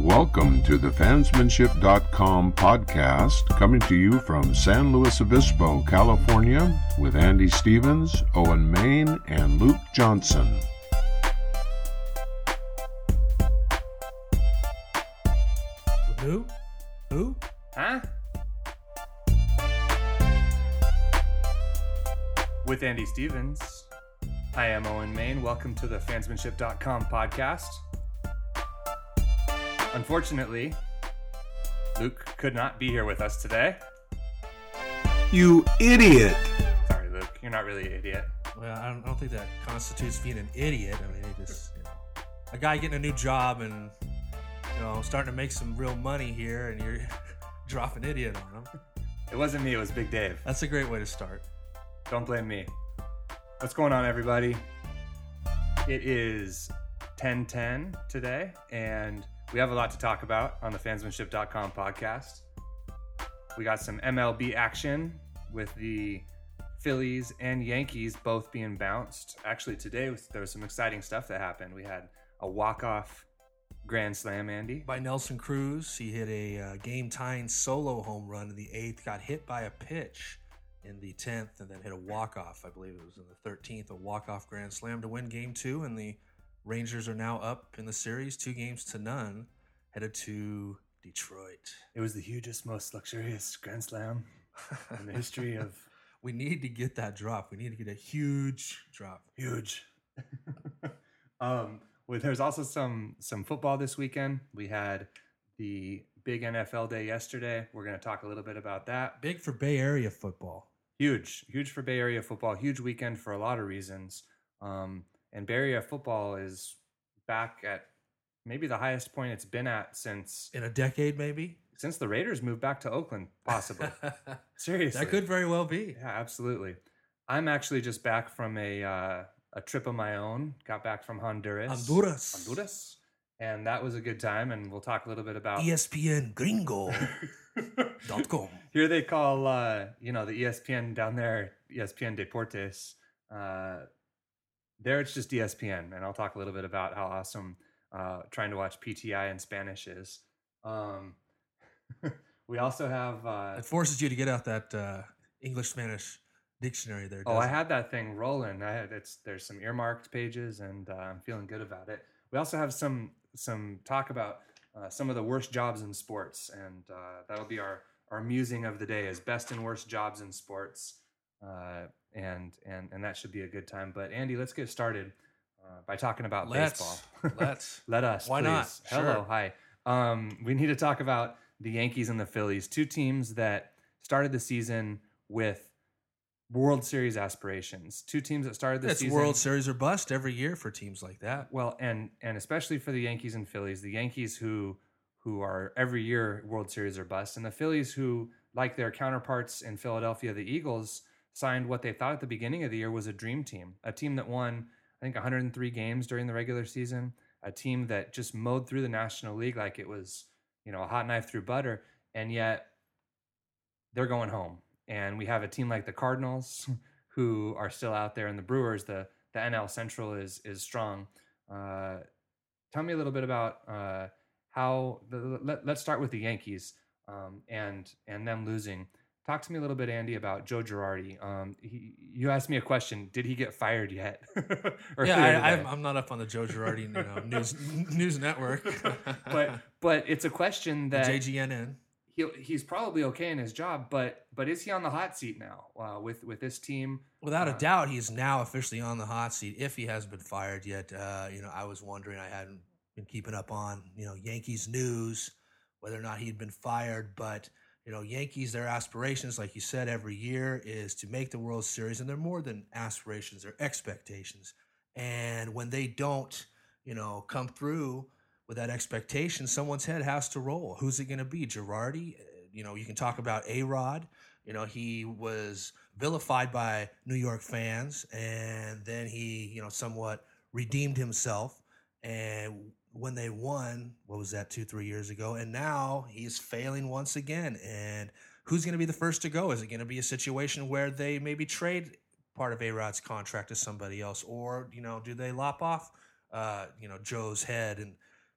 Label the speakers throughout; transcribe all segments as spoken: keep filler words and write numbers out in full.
Speaker 1: Welcome to the fansmanship dot com podcast, coming to you from San Luis Obispo, California, with Andy Stevens, Owen Main, and Luke Johnson.
Speaker 2: Who? Who?
Speaker 3: Huh? With Andy Stevens. I am Owen Main. Welcome to the fansmanship dot com podcast. Unfortunately, Luke could not be here with us today.
Speaker 1: You idiot!
Speaker 3: Sorry, Luke. You're not really an idiot.
Speaker 2: Well, I don't, I don't think that constitutes being an idiot. I mean, it just, you know, a guy getting a new job and, you know, starting to make some real money here, and you're dropping idiot on him.
Speaker 3: It wasn't me. It was Big Dave.
Speaker 2: That's a great way to start.
Speaker 3: Don't blame me. What's going on, everybody? It is ten ten today, and we have a lot to talk about on the fansmanship dot com podcast. We got some M L B action with the Phillies and Yankees both being bounced. Actually, today there was some exciting stuff that happened. We had a walk-off grand slam, Andy.
Speaker 2: By Nelson Cruz. He hit a uh, game-tying solo home run in the eighth, got hit by a pitch in the tenth, and then hit a walk-off. I believe it was in the thirteenth, a walk-off grand slam to win game two, and the Rangers are now up in the series, two games to none, headed to Detroit.
Speaker 3: It was the hugest, most luxurious grand slam in the history of...
Speaker 2: We need to get that drop. We need to get a huge drop.
Speaker 3: Huge. um, well, there's also some some football this weekend. We had the big N F L day yesterday. We're going to talk a little bit about that.
Speaker 2: Big for Bay Area football.
Speaker 3: Huge. Huge for Bay Area football. Huge weekend for a lot of reasons. Um, and Bay Area football is back at maybe the highest point it's been at since...
Speaker 2: In a decade, maybe?
Speaker 3: Since the Raiders moved back to Oakland, possibly. Seriously.
Speaker 2: That could very well be.
Speaker 3: Yeah, absolutely. I'm actually just back from a uh, a trip of my own. Got back from Honduras.
Speaker 2: Honduras.
Speaker 3: Honduras. And that was a good time, and we'll talk a little bit about...
Speaker 2: E S P N Gringo dot com.
Speaker 3: Here they call, uh, you know, the E S P N down there, E S P N Deportes. Uh, there it's just E S P N, and I'll talk a little bit about how awesome uh, trying to watch P T I in Spanish is. Um, we also have... Uh,
Speaker 2: it forces you to get out that uh, English-Spanish dictionary there.
Speaker 3: Oh, I
Speaker 2: it?
Speaker 3: had that thing rolling. I had it's there's some earmarked pages, and uh, I'm feeling good about it. We also have some some talk about uh, some of the worst jobs in sports, and uh, that'll be our our musing of the day is best and worst jobs in sports, uh, and and and that should be a good time. But Andy, let's get started uh, by talking about
Speaker 2: let's,
Speaker 3: baseball.
Speaker 2: Let's
Speaker 3: let us.
Speaker 2: Why
Speaker 3: please.
Speaker 2: not?
Speaker 3: Hello,
Speaker 2: sure.
Speaker 3: hi. Um, we need to talk about the Yankees and the Phillies, two teams that started the season with World Series aspirations. Two teams that started the
Speaker 2: it's
Speaker 3: season.
Speaker 2: World Series or bust every year for teams like that.
Speaker 3: Well, and and especially for the Yankees and Phillies, the Yankees who who are every year World Series or bust, and the Phillies who, like their counterparts in Philadelphia, the Eagles, signed what they thought at the beginning of the year was a dream team, a team that won, I think, one hundred three games during the regular season, a team that just mowed through the National League like it was, you know, a hot knife through butter, and yet they're going home. And we have a team like the Cardinals who are still out there, and the Brewers, the the N L Central is is strong. Uh, tell me a little bit about uh, how. The, let, let's start with the Yankees um, and and them losing. Talk to me a little bit, Andy, about Joe Girardi. Um, he, you asked me a question. Did he get fired yet?
Speaker 2: yeah, I, I'm, I'm not up on the Joe Girardi you know, news news network.
Speaker 3: but but it's a question that
Speaker 2: J G N N.
Speaker 3: He he's probably okay in his job, but but is he on the hot seat now uh, with with this team?
Speaker 2: Without
Speaker 3: uh,
Speaker 2: a doubt, he's now officially on the hot seat. If he hasn't been fired yet, uh, you know, I was wondering. I hadn't been keeping up on you know Yankees news, whether or not he'd been fired. But you know, Yankees, their aspirations, like you said, every year is to make the World Series, and they're more than aspirations; they're expectations. And when they don't, you know, come through with that expectation, someone's head has to roll. Who's it going to be? Girardi? You know, you can talk about A-Rod. You know, he was vilified by New York fans, and then he, you know, somewhat redeemed himself. And when they won, what was that, two, three years ago? And now he's failing once again. And who's going to be the first to go? Is it going to be a situation where they maybe trade part of A-Rod's contract to somebody else? Or, you know, do they lop off, uh, you know, Joe's head and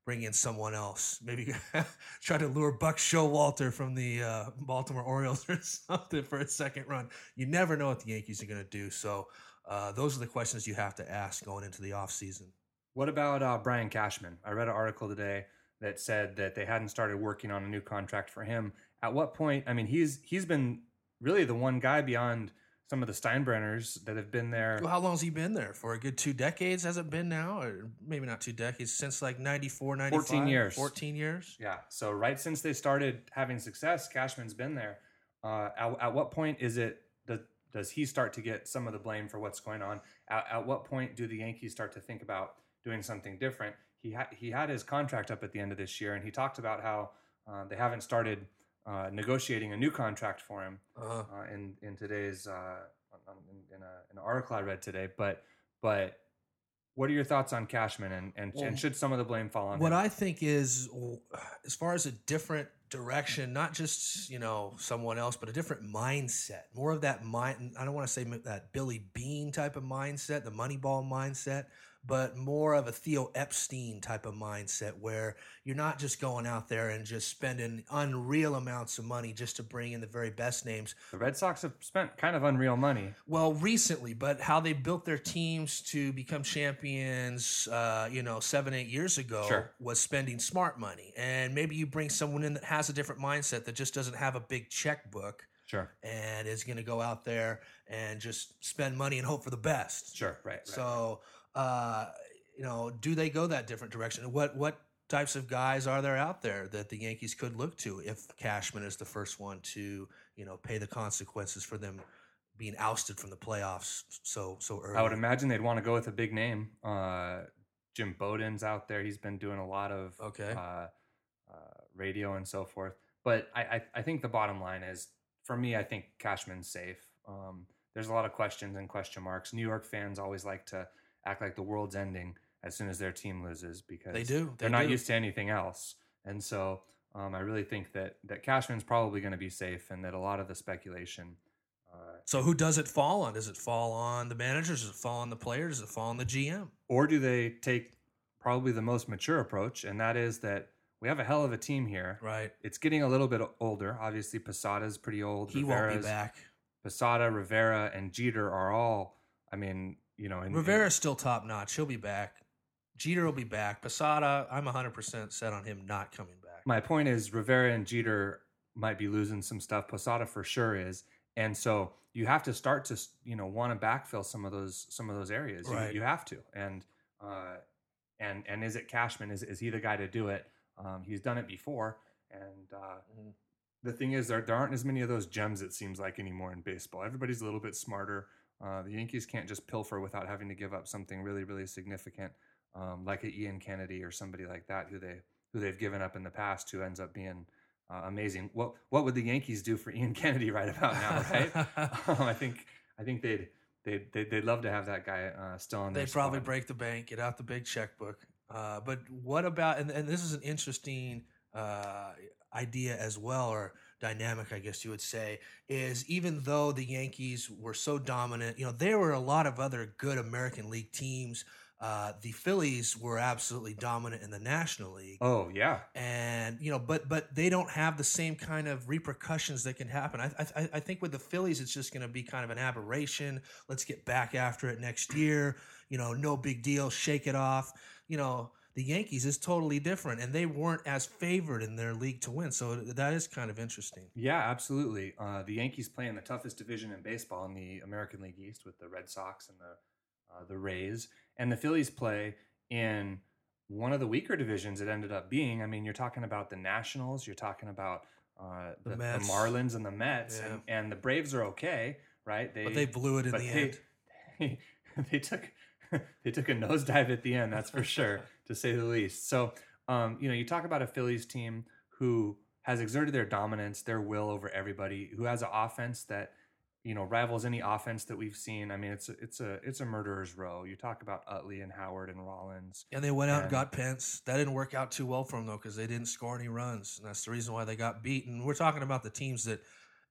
Speaker 2: bring in someone else. Maybe try to lure Buck Showalter from the uh, Baltimore Orioles or something for a second run. You never know what the Yankees are going to do. So uh, those are the questions you have to ask going into the offseason.
Speaker 3: What about uh, Brian Cashman? I read an article today that said that they hadn't started working on a new contract for him. At what point? I mean, he's he's been really the one guy beyond some of the Steinbrenners that have been there.
Speaker 2: Well, how long has he been there? For a good two decades, has it been now? Or maybe not two decades, since like ninety-four, ninety-five?
Speaker 3: fourteen years.
Speaker 2: fourteen years?
Speaker 3: Yeah. So right since they started having success, Cashman's been there. Uh, at, at what point is it, does, does he start to get some of the blame for what's going on? At, at what point do the Yankees start to think about doing something different? He, ha- he had his contract up at the end of this year, and he talked about how uh, they haven't started Uh, negotiating a new contract for him
Speaker 2: Uh-huh.
Speaker 3: uh, in in today's uh, in, in, a, in an article I read today. But but what are your thoughts on Cashman, and and,
Speaker 2: Well,
Speaker 3: and should some of the blame fall on
Speaker 2: What
Speaker 3: him?
Speaker 2: I think is, as far as a different direction, not just, you know, someone else, but a different mindset, more of that mind. I don't want to say that Billy Beane type of mindset, the Moneyball mindset, but more of a Theo Epstein type of mindset where you're not just going out there and just spending unreal amounts of money just to bring in the very best names.
Speaker 3: The Red Sox have spent kind of unreal money.
Speaker 2: Well, recently, but how they built their teams to become champions, uh, you know, seven, eight years ago
Speaker 3: Sure.
Speaker 2: was spending smart money. And maybe you bring someone in that has a different mindset that just doesn't have a big checkbook
Speaker 3: Sure.
Speaker 2: and is going to go out there and just spend money and hope for the best.
Speaker 3: Sure. Right. right.
Speaker 2: So, uh, you know, do they go that different direction? What what types of guys are there out there that the Yankees could look to if Cashman is the first one to, you know, pay the consequences for them being ousted from the playoffs so so early?
Speaker 3: I would imagine they'd want to go with a big name. Uh, Jim Bowden's out there. He's been doing a lot of
Speaker 2: Okay.
Speaker 3: uh, uh, radio and so forth. But I, I, I think the bottom line is, for me, I think Cashman's safe. Um, there's a lot of questions and question marks. New York fans always like to act like the world's ending as soon as their team loses because
Speaker 2: They do. They
Speaker 3: they're not
Speaker 2: do.
Speaker 3: used to anything else. And so um, I really think that, that Cashman's probably going to be safe, and that a lot of the speculation. Uh,
Speaker 2: So who does it fall on? Does it fall on the managers? Does it fall on the players? Does it fall on the G M?
Speaker 3: or do they take probably the most mature approach, and that is that we have a hell of a team here.
Speaker 2: Right.
Speaker 3: It's getting a little bit older. Obviously, Posada's pretty old.
Speaker 2: He won't be
Speaker 3: Rivera's-
Speaker 2: back.
Speaker 3: Posada, Rivera, and Jeter are all, I mean, you know. And,
Speaker 2: Rivera's still top notch. He'll be back. Jeter will be back. Posada, I'm one hundred percent set on him not coming back.
Speaker 3: My point is, Rivera and Jeter might be losing some stuff. Posada for sure is. And so you have to start to, you know, want to backfill some of those some of those areas.
Speaker 2: Right.
Speaker 3: You, you have to. And uh, and and is it Cashman? Is is he the guy to do it? Um, he's done it before. And uh,
Speaker 2: Mhm.
Speaker 3: the thing is, there, there aren't as many of those gems, it seems like, anymore in baseball. Everybody's a little bit smarter. Uh, the Yankees can't just pilfer without having to give up something really, really significant, um, like a Ian Kennedy or somebody like that, who they who they've given up in the past, who ends up being uh, amazing. What what would the Yankees do for Ian Kennedy right about now? Right? um, I think I think they'd they'd they'd, they'd love to have that guy uh, still on.
Speaker 2: They'd
Speaker 3: their
Speaker 2: probably
Speaker 3: squad.
Speaker 2: break the bank, get out the big checkbook. Uh, but what about, and, and this is an interesting uh, idea as well, or dynamic, I guess you would say, is even though the Yankees were so dominant, you know, there were a lot of other good American League teams. Uh, the Phillies were absolutely dominant in the National League.
Speaker 3: Oh yeah,
Speaker 2: And you know, but but they don't have the same kind of repercussions that can happen. I I, I think with the Phillies, it's just going to be kind of an aberration. Let's get back after it next year. You know, no big deal. Shake it off. You know, the Yankees is totally different, and they weren't as favored in their league to win. So that is kind of interesting.
Speaker 3: yeah, absolutely. Uh, the Yankees play in the toughest division in baseball in the American League East with the Red Sox and the uh, the Rays, and the Phillies play in one of the weaker divisions it ended up being. I mean, you're talking about the Nationals, you're talking about uh,
Speaker 2: The
Speaker 3: the, the,
Speaker 2: Mets.
Speaker 3: Marlins and the Mets,
Speaker 2: Yeah.
Speaker 3: and, and the Braves are okay, right? They,
Speaker 2: But they blew it in
Speaker 3: but
Speaker 2: the
Speaker 3: they,
Speaker 2: end.
Speaker 3: They, they took they took a nosedive at the end, that's for sure, to say the least. So, um, you know, you talk about a Phillies team who has exerted their dominance, their will over everybody, who has an offense that, you know, rivals any offense that we've seen. I mean, it's a, it's a it's a murderer's row. You talk about Utley and Howard and Rollins.
Speaker 2: And they went out and
Speaker 3: And-
Speaker 2: got Pence. That didn't work out too well for them, though, because they didn't score any runs. And that's the reason why they got beaten. We're talking about the teams that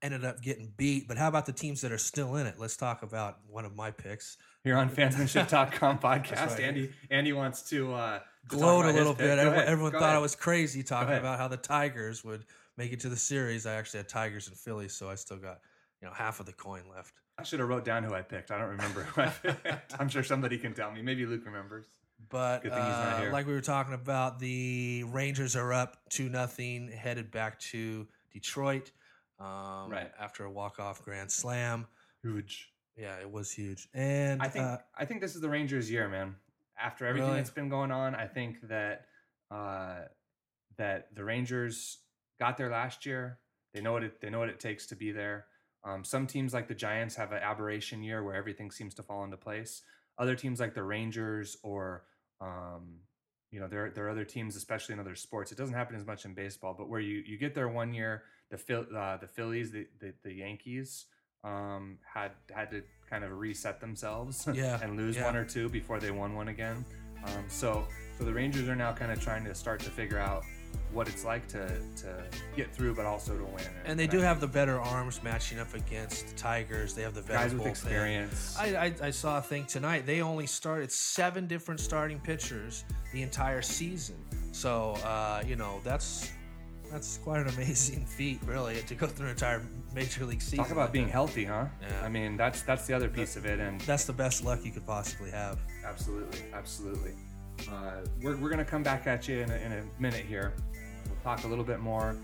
Speaker 2: ended up getting beat. But how about the teams that are still in it? Let's talk about one of my picks.
Speaker 3: Here on fansmanship dot com podcast,
Speaker 2: right.
Speaker 3: Andy Andy wants to uh,
Speaker 2: gloat a little bit. Everyone, everyone thought
Speaker 3: ahead.
Speaker 2: I was crazy talking about how the Tigers would make it to the series. I actually had Tigers and Phillies, so I still got you know half of the coin left.
Speaker 3: I should have wrote down who I picked. I don't remember who I picked. I'm sure somebody can tell me. Maybe Luke remembers.
Speaker 2: But
Speaker 3: Good thing he's not
Speaker 2: uh,
Speaker 3: here.
Speaker 2: like we were talking about, the Rangers are up two nothing, headed back to Detroit um,
Speaker 3: Right.
Speaker 2: after a walk-off grand slam.
Speaker 3: Huge.
Speaker 2: Yeah, it was huge. And
Speaker 3: I think
Speaker 2: uh,
Speaker 3: I think this is the Rangers' year, man. After everything
Speaker 2: Really?
Speaker 3: that's been going on, I think that uh, that the Rangers got there last year. They know what it they know what it takes to be there. Um, some teams like the Giants have an aberration year where everything seems to fall into place. Other teams like the Rangers or um, you know there there are other teams, especially in other sports. It doesn't happen as much in baseball, but where you you get there one year, the Phil, uh, the Phillies, the the, the Yankees. Um, had had to kind of reset themselves
Speaker 2: Yeah,
Speaker 3: and lose
Speaker 2: yeah.
Speaker 3: one or two before they won one again. Um, so so the Rangers are now kind of trying to start to figure out what it's like to to get through, but also to win.
Speaker 2: and they do have the better arms matching up against the Tigers. They have the better
Speaker 3: guys with
Speaker 2: bullpen.
Speaker 3: experience.
Speaker 2: I, I, I saw a thing tonight. They only started seven different starting pitchers the entire season. So uh, you know that's that's quite an amazing feat, really, to go through an entire major league season.
Speaker 3: Talk about
Speaker 2: like
Speaker 3: being
Speaker 2: that.
Speaker 3: healthy, huh?
Speaker 2: Yeah.
Speaker 3: I mean, that's that's the other piece of it, and
Speaker 2: That's the best luck you could possibly have.
Speaker 3: absolutely, absolutely. Uh, we're we're gonna come back at you in a, in a minute here. We'll talk a little bit more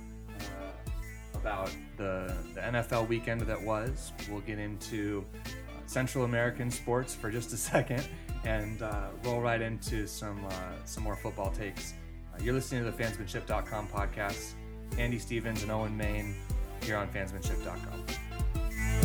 Speaker 3: uh, about the the N F L weekend that was. We'll get into uh, Central American sports for just a second, and uh, roll right into some uh, some more football takes. Uh, you're listening to the fansmanship dot com podcast. Andy Stevens and Owen Main here on fansmanship dot com.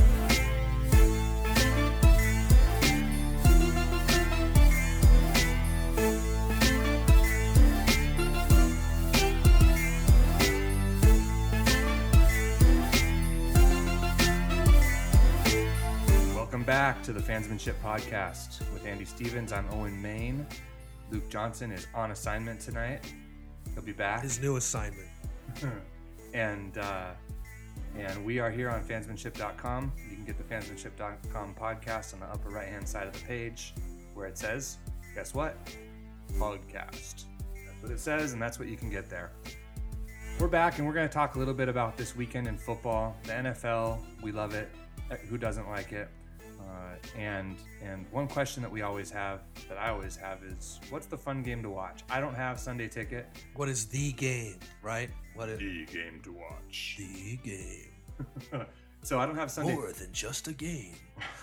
Speaker 3: Welcome back to the Fansmanship Podcast with Andy Stevens. I'm Owen Main. Luke Johnson is on assignment tonight. He'll be back.
Speaker 2: His new assignment.
Speaker 3: and uh, and we are here on fansmanship dot com. You can get the fansmanship dot com podcast on the upper right hand side of the page where it says, guess what? Podcast. That's what it says, and that's what you can get there. We're back, and we're going to talk a little bit about this weekend in football. The N F L, we love it. Who doesn't like it? Uh, and and one question that we always have, that I always have, is what's the fun game to watch? I don't have Sunday ticket.
Speaker 2: What is the game, right? What is
Speaker 3: The game to watch.
Speaker 2: the game?
Speaker 3: So I don't have Sunday.
Speaker 2: More than just a game.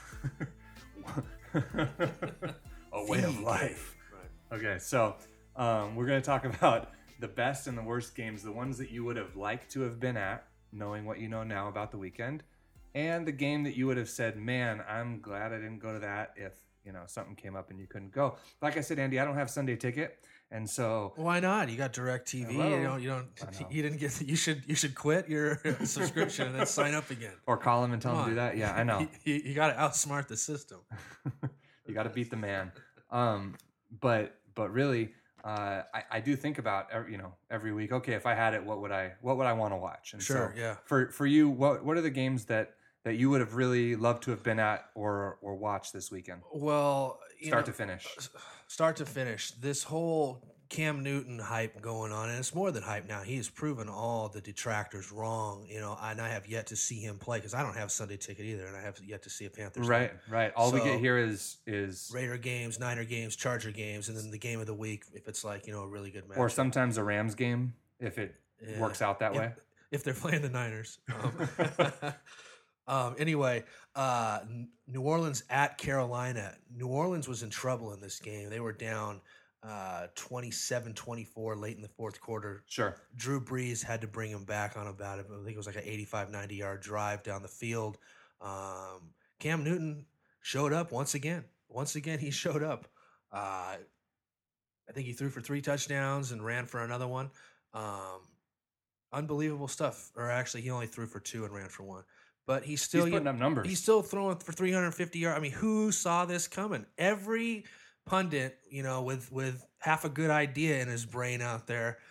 Speaker 3: A way
Speaker 2: The
Speaker 3: of life.
Speaker 2: game. Right.
Speaker 3: Okay, so um, we're going to talk about the best and the worst games, the ones that you would have liked to have been at, knowing what you know now about the weekend, and the game that you would have said, man, I'm glad I didn't go to that if, you know, something came up and you couldn't go. Like I said, Andy, I don't have Sunday ticket, and so
Speaker 2: Why not? You got Direct T V.
Speaker 3: Hello?
Speaker 2: You don't. You don't.
Speaker 3: I know.
Speaker 2: You didn't get. You should. You should quit your subscription and then sign up again.
Speaker 3: or call him and tell
Speaker 2: Come
Speaker 3: him to do
Speaker 2: on.
Speaker 3: that. Yeah, I know.
Speaker 2: You, you got to outsmart the system.
Speaker 3: You got to beat the man. Um, but but really, uh, I, I do think about every, you know every week. Okay, if I had it, what would I what would I want to watch? And
Speaker 2: Sure,
Speaker 3: so
Speaker 2: yeah.
Speaker 3: For for you, what what are the games that that you would have really loved to have been at or or watched this weekend,
Speaker 2: Well, you
Speaker 3: start
Speaker 2: know,
Speaker 3: to finish?
Speaker 2: start to finish, this whole Cam Newton hype going on, and it's more than hype now. He has proven all the detractors wrong, you know, and I have yet to see him play because I don't have Sunday ticket either, and I have yet to see a Panthers
Speaker 3: Right,
Speaker 2: game.
Speaker 3: right. All we
Speaker 2: So-
Speaker 3: get here is is
Speaker 2: Raider games, Niner games, Charger games, and then the game of the week if it's like, you know, a really good match.
Speaker 3: or sometimes a Rams game if it
Speaker 2: Yeah.
Speaker 3: works out that
Speaker 2: if,
Speaker 3: way.
Speaker 2: if they're playing the Niners. Um, um, anyway, uh, N- New Orleans at Carolina. New Orleans was in trouble in this game. They were down uh, twenty-seven twenty-four late in the fourth quarter.
Speaker 3: Sure.
Speaker 2: Drew Brees had to bring him back on about it. I think it was like an eighty-five, ninety yard drive down the field. Um, Cam Newton showed up once again. Once again, he showed up. Uh, I think he threw for three touchdowns and ran for another one. Um, unbelievable stuff. Or actually, he only threw for two and ran for one. But he's still
Speaker 3: He's putting up numbers.
Speaker 2: He's still throwing for three hundred fifty yards. I mean, who saw this coming? Every pundit, you know, with with half a good idea in his brain out there,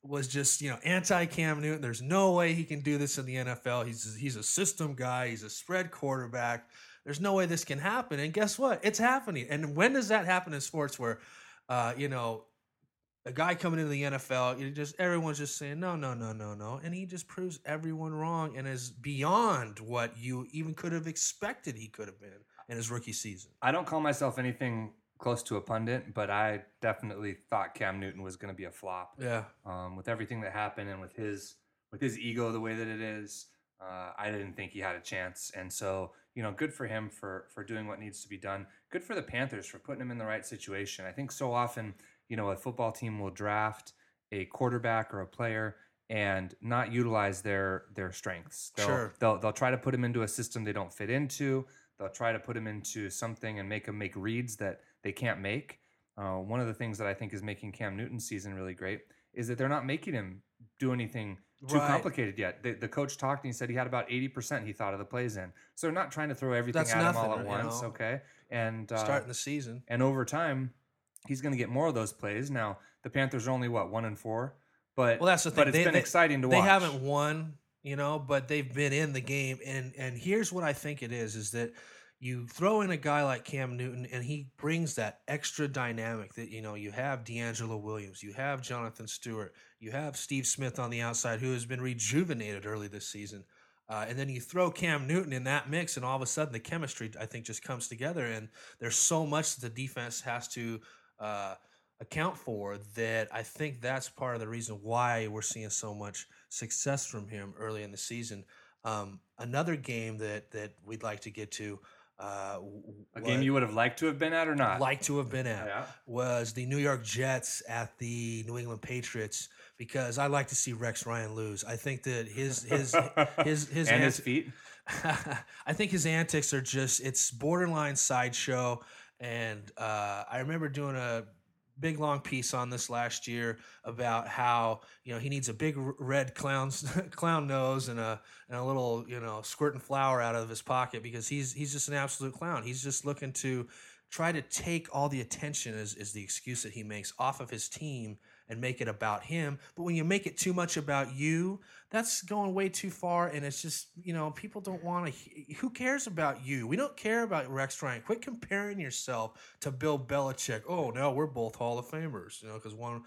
Speaker 2: was just, you know, anti Cam Newton. There's no way he can do this in the N F L. He's he's a system guy. He's a spread quarterback. There's no way this can happen. And guess what? It's happening. And when does that happen in sports where, uh, you know, a guy coming into the N F L, you just everyone's just saying, no, no, no, no, no. And he just proves everyone wrong and is beyond what you even could have expected he could have been in his rookie season.
Speaker 3: I don't call myself anything close to a pundit, but I definitely thought Cam Newton was going to be a flop.
Speaker 2: Yeah.
Speaker 3: Um, with everything that happened and with his with his ego the way that it is, uh, I didn't think he had a chance. And so, you know, good for him for for doing what needs to be done. Good for the Panthers for putting him in the right situation. I think so often, you know, a football team will draft a quarterback or a player and not utilize their their strengths. They'll,
Speaker 2: Sure.
Speaker 3: They'll they'll try to put him into a system they don't fit into. They'll try to put him into something and make him make reads that they can't make. Uh, one of the things that I think is making Cam Newton's season really great is that they're not making him do anything too
Speaker 2: Right.
Speaker 3: complicated yet. The, the coach talked and he said he had about eighty percent he thought of the plays in. So they're not trying to throw everything
Speaker 2: That's
Speaker 3: at him all
Speaker 2: nothing,
Speaker 3: at
Speaker 2: you
Speaker 3: once,
Speaker 2: know.
Speaker 3: okay? And uh,
Speaker 2: Starting the season.
Speaker 3: and over time, he's going to get more of those plays. Now, the Panthers are only, what, one and four? But,
Speaker 2: Well, that's the thing.
Speaker 3: but it's
Speaker 2: They-
Speaker 3: been
Speaker 2: they-
Speaker 3: exciting to
Speaker 2: They
Speaker 3: watch.
Speaker 2: haven't won, you know, but they've been in the game. And and here's what I think it is, is that you throw in a guy like Cam Newton and he brings that extra dynamic that, you know, you have D'Angelo Williams, you have Jonathan Stewart, you have Steve Smith on the outside who has been rejuvenated early this season. Uh, and then you throw Cam Newton in that mix and all of a sudden the chemistry, I think, just comes together. And there's so much that the defense has to uh, account for that I think that's part of the reason why we're seeing so much success from him early in the season. Um, another game that that we'd like to get to, uh,
Speaker 3: A game you would have liked to have been at or not?
Speaker 2: like to have been at
Speaker 3: Yeah.
Speaker 2: was the New York Jets at the New England Patriots, because I like to see Rex Ryan lose. I think that his his his his
Speaker 3: and his
Speaker 2: anti-
Speaker 3: feet.
Speaker 2: I think his antics are just it's borderline sideshow. And uh, I remember doing a big long piece on this last year about how, you know, he needs a big r- red clown clown nose and a and a little, you know, squirting flour out of his pocket, because he's he's just an absolute clown. He's just looking to try to take all the attention, is, is the excuse that he makes, off of his team and make it about him. But when you make it too much about you, that's going way too far. And it's just, you know, people don't want to, who cares about you? We don't care about Rex Ryan. Quit comparing yourself to Bill Belichick. Oh, no, we're both Hall of Famers, you know, because one,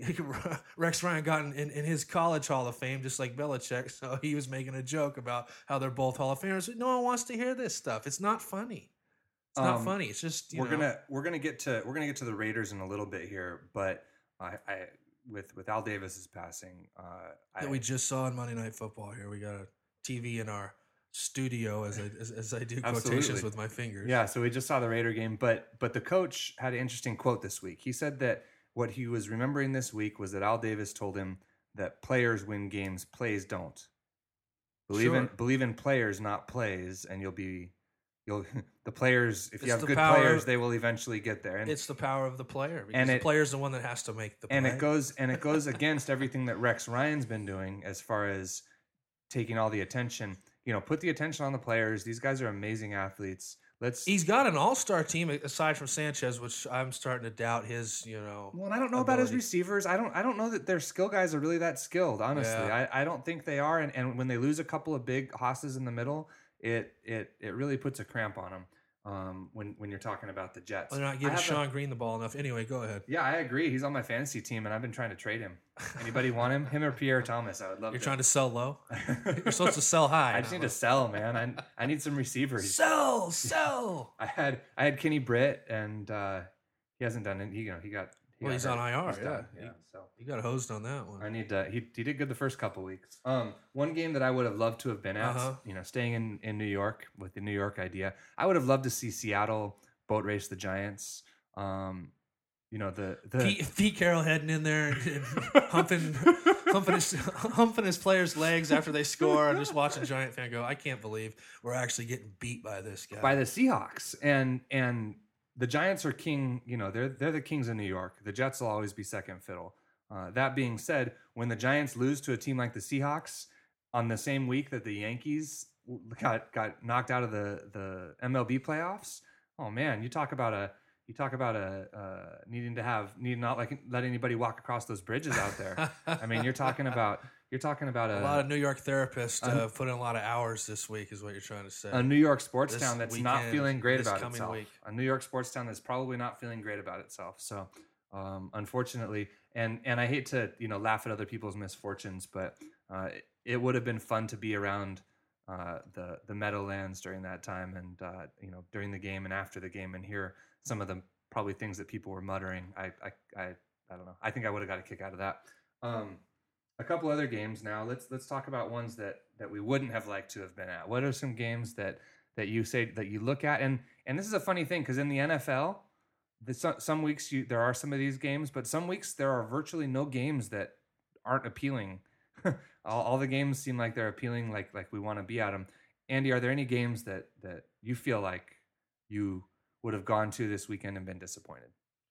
Speaker 2: Rex Ryan got in, in, in his college Hall of Fame, just like Belichick. So he was making a joke about how they're both Hall of Famers. No one wants to hear this stuff. It's not funny. It's not
Speaker 3: Um,
Speaker 2: funny. It's just, you
Speaker 3: we're
Speaker 2: know.
Speaker 3: gonna we're gonna get to we're gonna get to the Raiders in a little bit here, but I, I with with Al Davis's passing, uh, I,
Speaker 2: that we just saw on Monday Night Football here. We got a T V in our studio as I as, as I do quotations
Speaker 3: Absolutely.
Speaker 2: with my fingers.
Speaker 3: yeah. So we just saw the Raider game, but but the coach had an interesting quote this week. He said that what he was remembering this week was that Al Davis told him that players win games, plays don't. Believe in
Speaker 2: Sure.
Speaker 3: believe in players, not plays, and you'll be you'll the players. If
Speaker 2: It's
Speaker 3: you have
Speaker 2: the
Speaker 3: good
Speaker 2: power-
Speaker 3: players, they will eventually get there. And
Speaker 2: It's the power of the player, because
Speaker 3: And
Speaker 2: the
Speaker 3: it-
Speaker 2: player's the one that has to make the play.
Speaker 3: and it goes and it goes against everything that Rex Ryan's been doing as far as taking all the attention. You know, put the attention on the players. These guys are amazing athletes. Let's.
Speaker 2: He's got an all-star team aside from Sanchez, which I'm starting to doubt his, you know.
Speaker 3: Well, and I don't know about his
Speaker 2: ability.
Speaker 3: receivers. I don't. I don't know that their skill guys are really that skilled. Honestly,
Speaker 2: Yeah.
Speaker 3: I, I don't think they are. And, and when they lose a couple of big hosses in the middle, it it it really puts a cramp on them. Um, when when you're talking about the Jets,
Speaker 2: They're not
Speaker 3: I
Speaker 2: giving
Speaker 3: have a-
Speaker 2: Sean Green the ball enough. Anyway, go ahead.
Speaker 3: yeah, I agree. He's on my fantasy team, and I've been trying to trade him. Anybody want him? Him or Pierre Thomas? I would love.
Speaker 2: You're
Speaker 3: to.
Speaker 2: trying to sell low. You're supposed to sell high.
Speaker 3: I just
Speaker 2: not
Speaker 3: need to sell, man. I I need some receivers.
Speaker 2: sell, sell.
Speaker 3: I had I had Kenny Britt, and uh, he hasn't done it. He you know he got. He
Speaker 2: Well,
Speaker 3: got
Speaker 2: he's
Speaker 3: hurt.
Speaker 2: on I R,
Speaker 3: He's
Speaker 2: yeah.
Speaker 3: done,
Speaker 2: He-
Speaker 3: yeah. So
Speaker 2: You got hosed on that one.
Speaker 3: I need to. He he did good the first couple weeks. Um, one game that I would have loved to have been at,
Speaker 2: Uh-huh.
Speaker 3: you know, staying in in New York with the New York idea. I would have loved to see Seattle boat race the Giants. Um, you know the the.
Speaker 2: Pete, Pete Carroll heading in there and, and humping, humping his humping his players' legs after they score. And just watch a Giant fan go, I can't believe we're actually getting beat by this guy.
Speaker 3: by the Seahawks, and and the Giants are king. You know, they're they're the kings of New York. The Jets will always be second fiddle. Uh, that being said, when the Giants lose to a team like the Seahawks on the same week that the Yankees got got knocked out of the the M L B playoffs, oh man, you talk about a you talk about a uh, needing to have need not like let anybody walk across those bridges out there. I mean, you're talking about you're talking about a,
Speaker 2: a lot of New York therapists uh, put in a lot of hours this week, is what you're trying to say.
Speaker 3: A New York sports
Speaker 2: This
Speaker 3: town that's
Speaker 2: weekend,
Speaker 3: not feeling great
Speaker 2: this
Speaker 3: about
Speaker 2: coming
Speaker 3: itself.
Speaker 2: week.
Speaker 3: A New York sports town that's probably not feeling great about itself. So, um, unfortunately, and and I hate to you know laugh at other people's misfortunes, but uh, it, it would have been fun to be around uh, the the Meadowlands during that time, and uh, you know during the game and after the game, and hear some of the probably things that people were muttering. I I I, I don't know. I think I would have got a kick out of that. Um, a couple other games now. Let's let's talk about ones that that we wouldn't have liked to have been at. What are some games that that you say that you look at? And and this is a funny thing because in the N F L, the, some, some weeks you there are some of these games, but some weeks there are virtually no games that aren't appealing. all, all the games seem like they're appealing, like like we want to be at them. Andy, are there any games that that you feel like you would have gone to this weekend and been disappointed?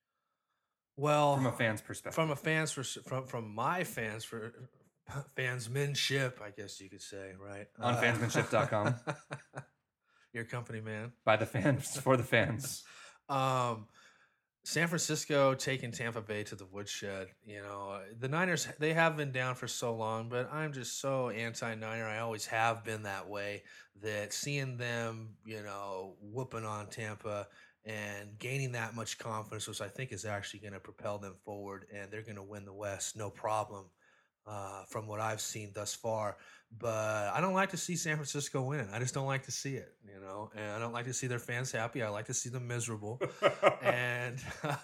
Speaker 2: Well,
Speaker 3: From a fan's perspective.
Speaker 2: from a fans pers- from from my fans for fansmanship, I guess you could say, right?
Speaker 3: On
Speaker 2: Uh,
Speaker 3: fansmanship dot com.
Speaker 2: Your company, man.
Speaker 3: By the fans, for the fans.
Speaker 2: Um, San Francisco taking Tampa Bay to the woodshed. You know, the Niners, they have been down for so long, but I'm just so anti-Niner. I always have been that way, that seeing them, you know, whooping on Tampa and gaining that much confidence, which I think is actually going to propel them forward, and they're going to win the West, no problem, uh, from what I've seen thus far. But I don't like to see San Francisco win. I just don't like to see it, you know, and I don't like to see their fans happy. I like to see them miserable. and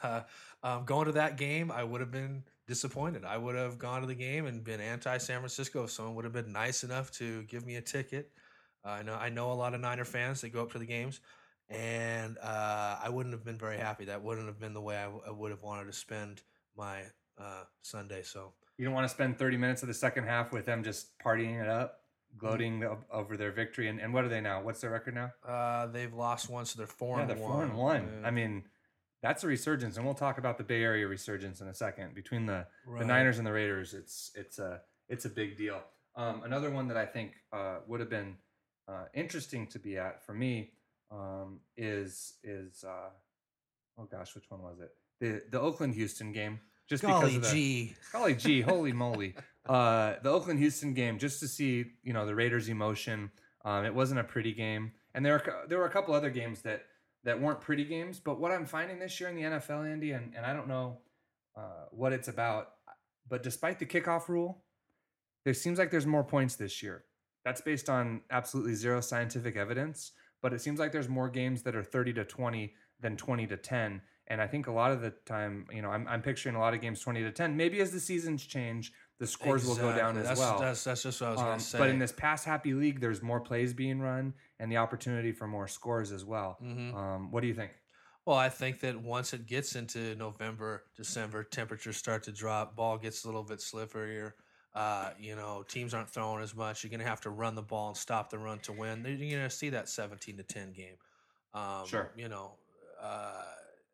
Speaker 2: um, going to that game, I would have been disappointed. I would have gone to the game and been anti-San Francisco if someone would have been nice enough to give me a ticket. Uh, I know I know a lot of Niner fans that go up to the games, and uh, I wouldn't have been very happy. That wouldn't have been the way I, w- I would have wanted to spend my uh, Sunday. So
Speaker 3: You don't want to spend thirty minutes of the second half with them just partying it up, gloating mm-hmm. over their victory. And, and what are they now? What's their record now?
Speaker 2: Uh, they've lost one, so they're four
Speaker 3: yeah,
Speaker 2: and
Speaker 3: they're
Speaker 2: one.
Speaker 3: four and one.
Speaker 2: Yeah.
Speaker 3: I mean, that's a resurgence, and we'll talk about the Bay Area resurgence in a second. Between the,
Speaker 2: Right.
Speaker 3: the Niners and the Raiders, it's it's a it's a big deal. Um, another one that I think uh, would have been uh, interesting to be at for me um, is is uh, oh gosh, which one was it? The the Oakland Houston game. Just
Speaker 2: Golly
Speaker 3: because of the,
Speaker 2: gee.
Speaker 3: golly gee, holy moly. Uh, the Oakland Houston game, just to see, you know, the Raiders' emotion. Um, it wasn't a pretty game. And there are, there were a couple other games that, that weren't pretty games. But what I'm finding this year in the N F L, Andy, and, and I don't know uh, what it's about, but despite the kickoff rule, there seems like there's more points this year. That's based on absolutely zero scientific evidence. But it seems like there's more games that are thirty to twenty than twenty to ten. And I think a lot of the time, you know, I'm, I'm picturing a lot of games twenty to ten. Maybe as the seasons change, the scores
Speaker 2: Exactly.
Speaker 3: will go down as
Speaker 2: that's,
Speaker 3: well.
Speaker 2: That's, that's just what I was
Speaker 3: Um,
Speaker 2: going to say.
Speaker 3: but in this pass happy league, there's more plays being run and the opportunity for more scores as well.
Speaker 2: Mhm.
Speaker 3: Um, what do you think?
Speaker 2: Well, I think that once it gets into November, December, temperatures start to drop, ball gets a little bit slipperier. Uh, you know, teams aren't throwing as much. You're going to have to run the ball and stop the run to win. You're going to see that seventeen to ten game. Um,
Speaker 3: Sure.
Speaker 2: You know, uh,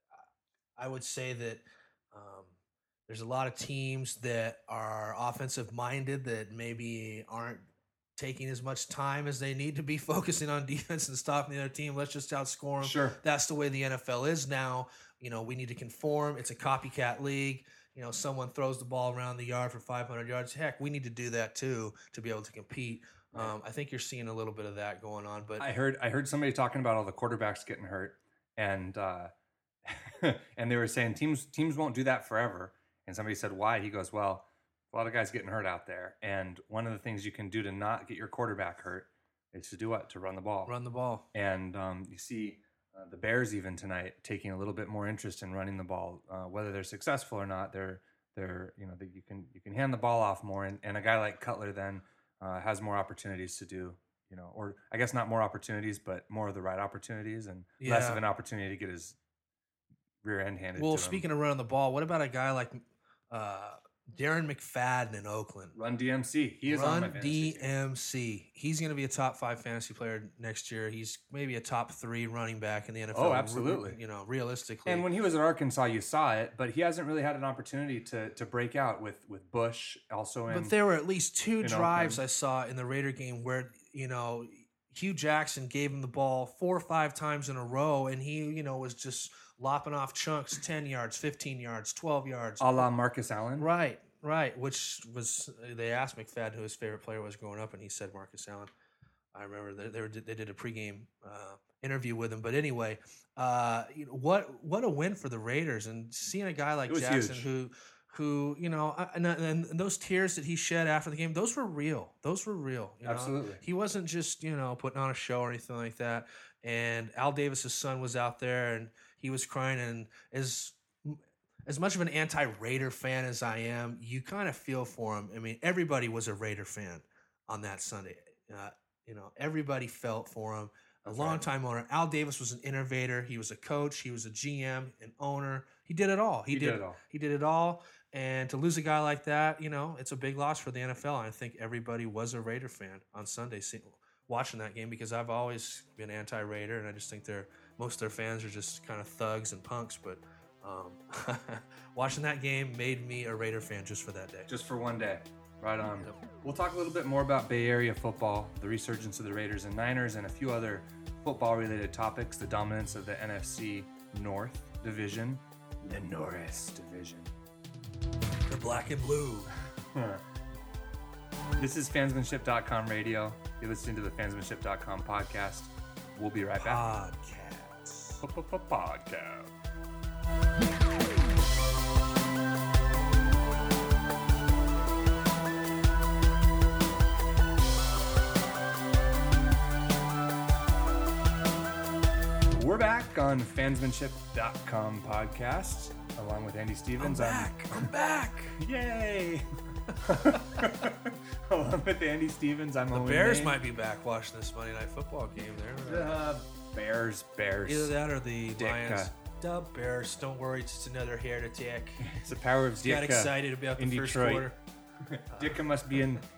Speaker 2: I would say that um, there's a lot of teams that are offensive minded that maybe aren't taking as much time as they need to be focusing on defense and stopping the other team. Let's just outscore them.
Speaker 3: Sure.
Speaker 2: That's the way the N F L is now. You know, we need to conform. It's a copycat league. You know, someone throws the ball around the yard for five hundred yards. Heck, we need to do that too to be able to compete. Um, I think you're seeing a little bit of that going on. But
Speaker 3: I heard I heard somebody talking about all the quarterbacks getting hurt, and uh, and they were saying teams teams won't do that forever. And somebody said, why? He goes, well, a lot of guys getting hurt out there, and one of the things you can do to not get your quarterback hurt is to do what? To run the ball.
Speaker 2: run the ball.
Speaker 3: And um, you see uh, the Bears even tonight taking a little bit more interest in running the ball. Uh, whether they're successful or not, they're they're you know they, you can you can hand the ball off more, and, and a guy like Cutler then uh, has more opportunities to do. You know, or I guess not more opportunities, but more of the right opportunities, and less
Speaker 2: Yeah.
Speaker 3: of an opportunity to get his rear end handed.
Speaker 2: Well,
Speaker 3: to
Speaker 2: speaking
Speaker 3: him.
Speaker 2: of running the ball, what about a guy like uh, Darren McFadden in Oakland?
Speaker 3: Run D M C, he is on my
Speaker 2: Run
Speaker 3: fantasy team.
Speaker 2: D M C. He's going to be a top five fantasy player next year. He's maybe a top three running back in the N F L.
Speaker 3: Oh, absolutely.
Speaker 2: You know, realistically.
Speaker 3: And when he was at Arkansas, you saw it, but he hasn't really had an opportunity to to break out with with Bush also. In,
Speaker 2: But there were at least two
Speaker 3: in
Speaker 2: drives
Speaker 3: Oakland.
Speaker 2: I saw in the Raider game where, you know, Hugh Jackson gave him the ball four or five times in a row, and he, you know, was just lopping off chunks, ten yards, fifteen yards, twelve yards.
Speaker 3: A la Marcus Allen.
Speaker 2: Right, right. Which was, they asked McFadden who his favorite player was growing up, and he said Marcus Allen. I remember they, they, were, they did a pregame uh, interview with him. But anyway, uh, you know, what what a win for the Raiders. And seeing a guy like Jackson
Speaker 3: huge.
Speaker 2: who, who you know, and, and those tears that he shed after the game, those were real. Those were real. You know?
Speaker 3: Absolutely.
Speaker 2: He wasn't just, you know, putting on a show or anything like that. And Al Davis's son was out there, and he was crying. And as, as much of an anti-Raider fan as I am, you kind of feel for him. I mean, everybody was a Raider fan on that Sunday. Uh, You know, everybody felt for him. A
Speaker 3: That's
Speaker 2: longtime
Speaker 3: right.
Speaker 2: owner. Al Davis was an innovator. He was a coach. He was a G M, an owner. He did it all. He,
Speaker 3: He
Speaker 2: did,
Speaker 3: did it all.
Speaker 2: He did it all. And to lose a guy like that, you know, it's a big loss for the N F L. And I think everybody was a Raider fan on Sunday, see, watching that game, because I've always been anti-Raider, and I just think they're most of their fans are just kind of thugs and punks. But um, watching that game made me a Raider fan just for that day.
Speaker 3: Just for one day. Right on.
Speaker 2: Yep.
Speaker 3: We'll talk a little bit more about Bay Area football, the resurgence of the Raiders and Niners, and a few other football-related topics, the dominance of the N F C North Division, the Norris Division.
Speaker 2: The black and blue.
Speaker 3: This is fansmanship dot com radio. You're listening to the fansmanship dot com podcast. We'll be right back.
Speaker 2: Podcast.
Speaker 3: Podcast. We're back on fansmanship dot com podcast, along with Andy
Speaker 2: I'm
Speaker 3: Stevens.
Speaker 2: back. I'm back.
Speaker 3: Yay! Along with Andy Stevens, I'm
Speaker 2: The
Speaker 3: Owen
Speaker 2: Bears
Speaker 3: Main.
Speaker 2: might be back watching this Monday Night Football game there.
Speaker 3: Uh, Bears, Bears.
Speaker 2: Either that or the
Speaker 3: Ditka.
Speaker 2: Lions. The Bears. Don't worry, it's just another heart attack.
Speaker 3: It's the power of
Speaker 2: Got
Speaker 3: Ditka
Speaker 2: excited about the
Speaker 3: in
Speaker 2: first
Speaker 3: Detroit.
Speaker 2: quarter.
Speaker 3: Ditka must be in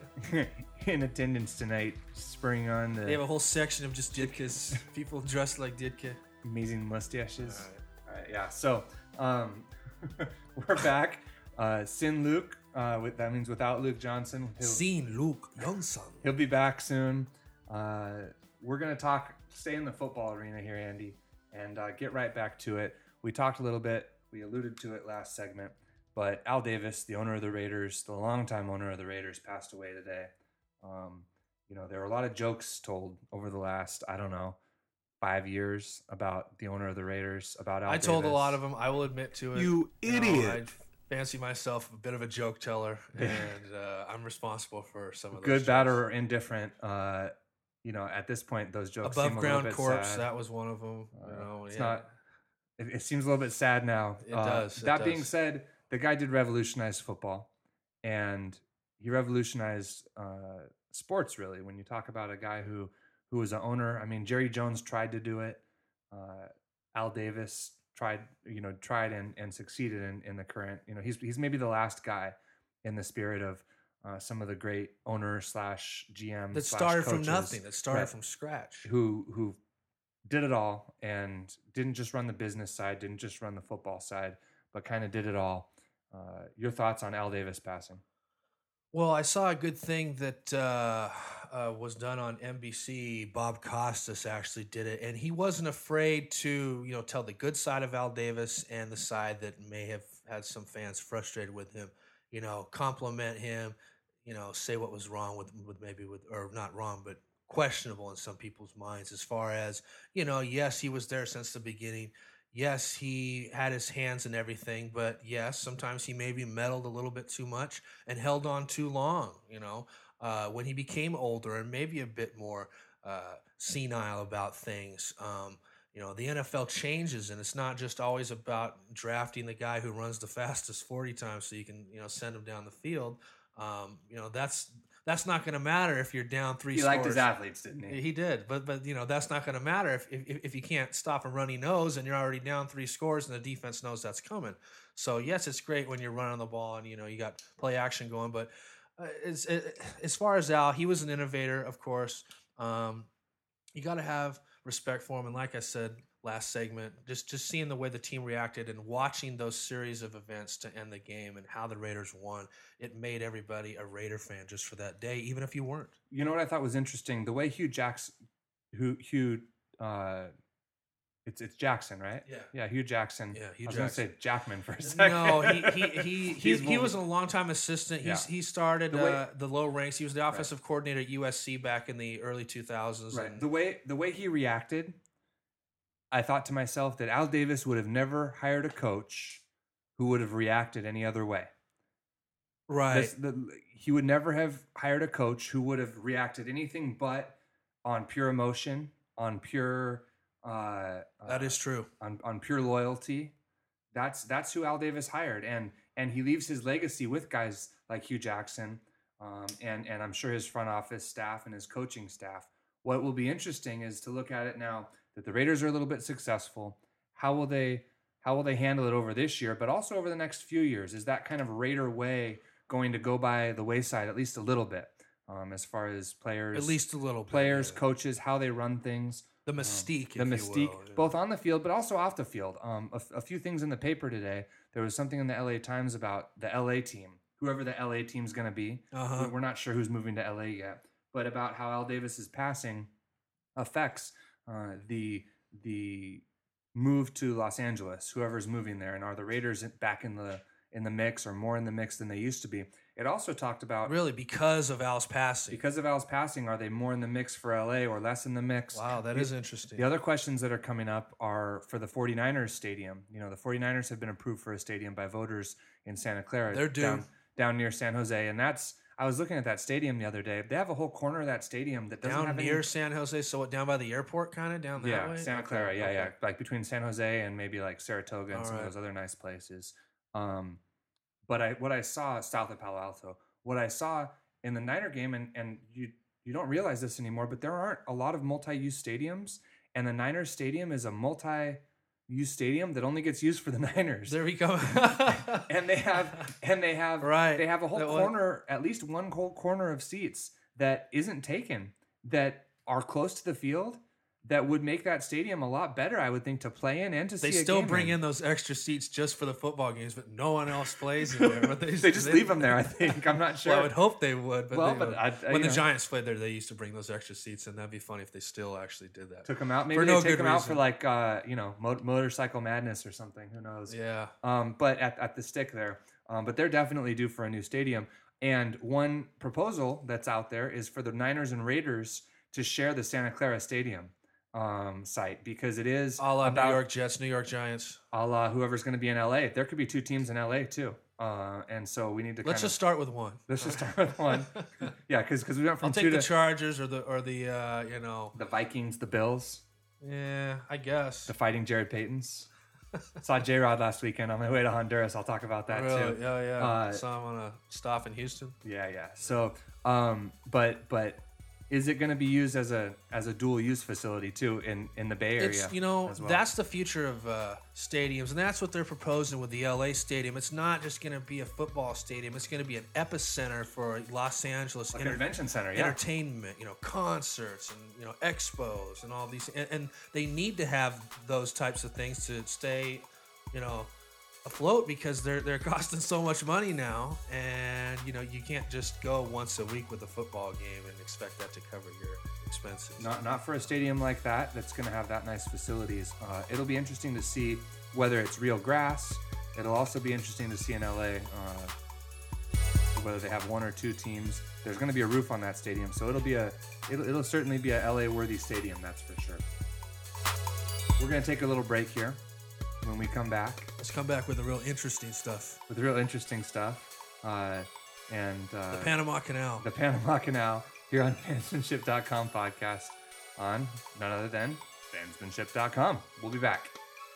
Speaker 3: in attendance tonight, spurring on
Speaker 2: They
Speaker 3: the
Speaker 2: have a whole section of just Ditka's people dressed like Ditka.
Speaker 3: amazing mustaches.
Speaker 2: All
Speaker 3: All right, yeah. So um, we're back. Uh, Sin Luke. Uh, with, that means without Luke Johnson. He'll,
Speaker 2: Seen Luke Johnson.
Speaker 3: he'll be back soon. Uh, we're gonna talk. Stay in the football arena here, Andy, and uh, get right back to it. We talked a little bit. We alluded to it last segment, but Al Davis, the owner of the Raiders, the longtime owner of the Raiders, passed away today. Um, you know, there were a lot of jokes told over the last, I don't know, five years about the owner of the Raiders, about Al
Speaker 2: I told a
Speaker 3: Davis.
Speaker 2: lot of them. I will admit to it.
Speaker 1: You
Speaker 2: know,
Speaker 1: idiot.
Speaker 2: I fancy myself a bit of a joke teller, and uh, I'm responsible for some of those
Speaker 3: good, bad,
Speaker 2: jokes.
Speaker 3: or indifferent. Uh, you know, at this point, those jokes
Speaker 2: Above
Speaker 3: seem a
Speaker 2: ground
Speaker 3: little bit
Speaker 2: corpse.
Speaker 3: sad.
Speaker 2: That was one of them. You
Speaker 3: Uh,
Speaker 2: know,
Speaker 3: it's
Speaker 2: yeah.
Speaker 3: not. It, it seems a little bit sad now.
Speaker 2: It
Speaker 3: Uh,
Speaker 2: does, it
Speaker 3: that being
Speaker 2: does.
Speaker 3: said, the guy did revolutionize football, and he revolutionized uh, sports. Really, when you talk about a guy who who was an owner, I mean, Jerry Jones tried to do it. Uh, Al Davis tried, you know, tried and, and succeeded in, in the current. You know, he's he's maybe the last guy in the spirit of uh, some of the great owners slash G Ms
Speaker 2: that
Speaker 3: slash
Speaker 2: started from
Speaker 3: coaches
Speaker 2: nothing. That started
Speaker 3: Right.
Speaker 2: from scratch.
Speaker 3: who who did it all and didn't just run the business side, didn't just run the football side, but kind of did it all. Uh, your thoughts on Al Davis passing?
Speaker 2: Well, I saw a good thing that uh, uh, was done on N B C. Bob Costas actually did it, and he wasn't afraid to, you know, tell the good side of Al Davis and the side that may have had some fans frustrated with him. You know, compliment him. You know, say what was wrong with, with maybe with, or not wrong, but questionable in some people's minds. As far as, you know, yes, he was there since the beginning. Yes, he had his hands in everything, but yes, sometimes he maybe meddled a little bit too much and held on too long, you know, uh, when he became older and maybe a bit more uh, senile about things. Um, you know, the N F L changes, and it's not just always about drafting the guy who runs the fastest forty times so you can, you know, send him down the field. Um, you know, that's that's not going to matter if you're down three
Speaker 3: He
Speaker 2: scores.
Speaker 3: liked his athletes, didn't he?
Speaker 2: He did, but but you know that's not going to matter if, if if you can't stop a runny nose and you're already down three scores and the defense knows that's coming. So yes, it's great when you're running the ball and you know you got play action going. But uh, it's, it, as far as Al, he was an innovator, of course. Um, you got to have respect for him, and like I said last segment, just just seeing the way the team reacted and watching those series of events to end the game and how the Raiders won, it made everybody a Raider fan just for that day, even if you weren't.
Speaker 3: You know what I thought was interesting? The way Hugh Jackson, who Hugh, uh, It's it's Jackson, right?
Speaker 2: Yeah.
Speaker 3: Yeah, Hugh Jackson.
Speaker 2: Yeah, Hugh
Speaker 3: I was going to
Speaker 2: Jackson.
Speaker 3: say Jackman for a second.
Speaker 2: No, he he he he,
Speaker 3: He's
Speaker 2: he
Speaker 3: one-
Speaker 2: was a longtime assistant. He's
Speaker 3: Yeah.
Speaker 2: he started
Speaker 3: The way-
Speaker 2: uh, the low ranks. He was the offensive coordinator at U S C back in the early two thousands.
Speaker 3: Right.
Speaker 2: And
Speaker 3: The way the way he reacted, I thought to myself that Al Davis would have never hired a coach who would have reacted any other way.
Speaker 2: right.
Speaker 3: This- the, he would never have hired a coach who would have reacted anything but on pure emotion, on pure uh,
Speaker 2: That
Speaker 3: uh,
Speaker 2: is true.
Speaker 3: on, on pure loyalty. That's that's who Al Davis hired, and and he leaves his legacy with guys like Hugh Jackson, um, and and I'm sure his front office staff and his coaching staff. What will be interesting is to look at it now that the Raiders are a little bit successful. How will they how will they handle it over this year, but also over the next few years? Is that kind of Raider way going to go by the wayside at least a little bit, um, as far as players,
Speaker 2: At least a little bit,
Speaker 3: players,
Speaker 2: yeah.
Speaker 3: coaches, how they run things?
Speaker 2: The mystique,
Speaker 3: the
Speaker 2: if you
Speaker 3: mystique,
Speaker 2: will, yeah.
Speaker 3: both on the field but also off the field. Um, a, f- a few things in the paper today. There was something in the L A Times about the L A team, whoever the L A team's going to be.
Speaker 2: Uh-huh.
Speaker 3: We- We're not sure who's moving to L A yet, but about how Al Davis's passing affects uh, the the move to Los Angeles. Whoever's moving there, and are the Raiders back in the in the mix or more in the mix than they used to be? It also talked about
Speaker 2: Really, because of Al's passing.
Speaker 3: because of Al's passing, are they more in the mix for L A or less in the mix?
Speaker 2: Wow, that
Speaker 3: The-
Speaker 2: is interesting.
Speaker 3: The other questions that are coming up are for the 49ers stadium. You know, the 49ers have been approved for a stadium by voters in Santa Clara.
Speaker 2: They're due.
Speaker 3: Down, down near San Jose. And that's, I was looking at that stadium the other day. They have a whole corner of that stadium that doesn't
Speaker 2: Down
Speaker 3: have
Speaker 2: near
Speaker 3: any...
Speaker 2: San Jose, so what, down by the airport, kind of down that
Speaker 3: Yeah,
Speaker 2: way.
Speaker 3: Santa
Speaker 2: Okay,
Speaker 3: Clara. Yeah,
Speaker 2: okay.
Speaker 3: yeah. Like between San Jose and maybe like Saratoga and
Speaker 2: All
Speaker 3: some
Speaker 2: right.
Speaker 3: of those other nice places. Um, but I what I saw south of Palo Alto, what I saw in the Niner game, and, and you you don't realize this anymore, but there aren't a lot of multi-use stadiums, and the Niners stadium is a multi-use stadium that only gets used for the Niners.
Speaker 2: There we go.
Speaker 3: and they have and they have
Speaker 2: Right.
Speaker 3: they have a whole
Speaker 2: That one-
Speaker 3: corner, at least one whole corner of seats that isn't taken, that are close to the field, that would make that stadium a lot better, I would think, to play in and to
Speaker 2: They
Speaker 3: see a
Speaker 2: still
Speaker 3: game
Speaker 2: bring
Speaker 3: in.
Speaker 2: in those extra seats just for the football games, but no one else plays in there. But they,
Speaker 3: They just leave them there, I think. I'm not sure.
Speaker 2: Well, I would hope they would. But
Speaker 3: Well,
Speaker 2: they
Speaker 3: but
Speaker 2: don't.
Speaker 3: I- I-
Speaker 2: when
Speaker 3: you
Speaker 2: the
Speaker 3: know.
Speaker 2: Giants played there, they used to bring those extra seats, and that'd be funny if they still actually did that.
Speaker 3: Took them out. Maybe
Speaker 2: For
Speaker 3: they
Speaker 2: no
Speaker 3: take
Speaker 2: good
Speaker 3: them out for
Speaker 2: reason.
Speaker 3: like uh, you know mo- motorcycle madness or something. Who knows?
Speaker 2: Yeah.
Speaker 3: Um, but at, at the stick there. Um, but they're definitely due for a new stadium. And one proposal that's out there is for the Niners and Raiders to share the Santa Clara Stadium um, site, because it is
Speaker 2: A la
Speaker 3: about
Speaker 2: New York Jets, New York Giants.
Speaker 3: a la whoever's going to be in L A. There could be two teams in L A too. Uh, and so we need to
Speaker 2: Let's
Speaker 3: kind
Speaker 2: just
Speaker 3: of
Speaker 2: start with one.
Speaker 3: let's just start with one. Yeah, because we went from
Speaker 2: I'll
Speaker 3: two
Speaker 2: take the
Speaker 3: to
Speaker 2: Chargers or the or the uh, you know.
Speaker 3: the Vikings, the Bills,
Speaker 2: Yeah, I guess.
Speaker 3: the Fighting Jared Paytons. Saw J Rod last weekend on my way to Honduras. I'll talk about that
Speaker 2: Really?
Speaker 3: too.
Speaker 2: Yeah, yeah.
Speaker 3: Uh,
Speaker 2: Saw him on a stop in Houston.
Speaker 3: Yeah, yeah. So, um, but but is it going to be used as a as a dual use facility too in in the Bay Area?
Speaker 2: It's, you know,
Speaker 3: as well?
Speaker 2: that's the future of uh, stadiums, and that's what they're proposing with the L A stadium. It's not just going to be a football stadium; it's going to be an epicenter for Los Angeles
Speaker 3: like a convention center. Yeah,
Speaker 2: entertainment, you know, concerts and you know expos and all these, and, and they need to have those types of things to stay, you know, afloat, because they're they're costing so much money now, and you know you can't just go once a week with a football game and expect that to cover your expenses.
Speaker 3: not not for a stadium like that that's going to have that nice facilities. Uh, it'll be interesting to see whether it's real grass. It'll also be interesting to see in L A uh, whether they have one or two teams. There's going to be a roof on that stadium, so it'll be a it'll, it'll certainly be a L A worthy stadium, that's for sure. We're going to take a little break here. When we come back
Speaker 2: Let's come back with the real interesting stuff.
Speaker 3: with real interesting stuff, uh, and uh,
Speaker 2: The Panama Canal.
Speaker 3: the Panama Canal here on fansmanship dot com podcast on none other than fansmanship dot com. We'll be back.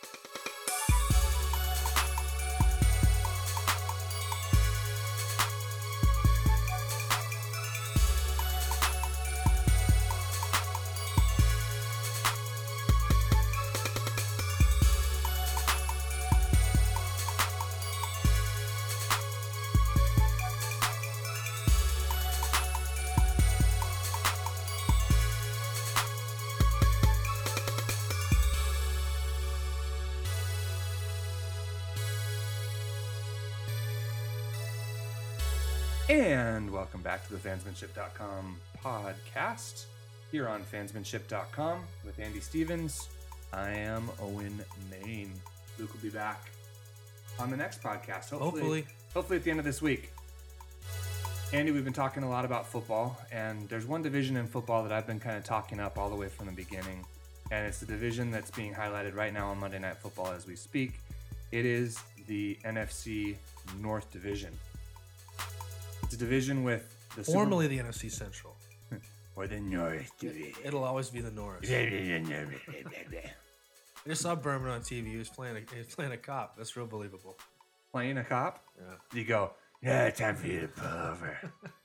Speaker 3: And welcome back to the fansmanship dot com podcast here on fansmanship dot com with Andy Stevens. I am Owen Main. Luke will be back on the next podcast. Hopefully,
Speaker 2: Hopefully.
Speaker 3: hopefully at the end of this week. Andy, we've been talking a lot about football, and there's one division in football that I've been kind of talking up all the way from the beginning, and it's the division that's being highlighted right now on Monday Night Football as we speak. It is the N F C North Division. It's a division with the
Speaker 2: Formerly the N F C Central.
Speaker 3: or the North Division.
Speaker 2: It'll always be the North. I just saw Berman on T V. He was playing a, he was playing a cop. That's real believable.
Speaker 3: Playing a cop?
Speaker 2: Yeah.
Speaker 3: Did you go, yeah, time for you to pull over?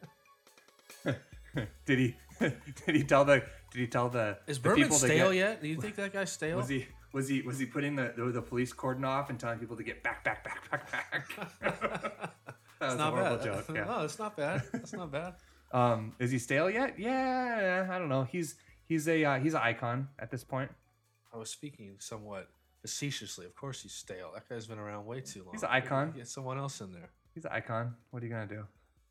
Speaker 3: did he did he tell the did he tell the
Speaker 2: Is
Speaker 3: the
Speaker 2: Berman
Speaker 3: people to
Speaker 2: stale
Speaker 3: get-
Speaker 2: yet? Do you think that guy's stale?
Speaker 3: Was he was he was he putting the, the the police cordon off and telling people to get back back back back back? that was
Speaker 2: It's
Speaker 3: a
Speaker 2: not
Speaker 3: horrible
Speaker 2: bad.
Speaker 3: joke. Yeah.
Speaker 2: No, it's not bad. It's not bad.
Speaker 3: Um, is he stale yet? Yeah, I don't know. He's he's a uh, he's an icon at this point.
Speaker 2: I was speaking somewhat facetiously. Of course he's stale. That guy's been around way too long.
Speaker 3: He's an icon.
Speaker 2: Get someone else in there.
Speaker 3: He's an icon. What are you gonna do?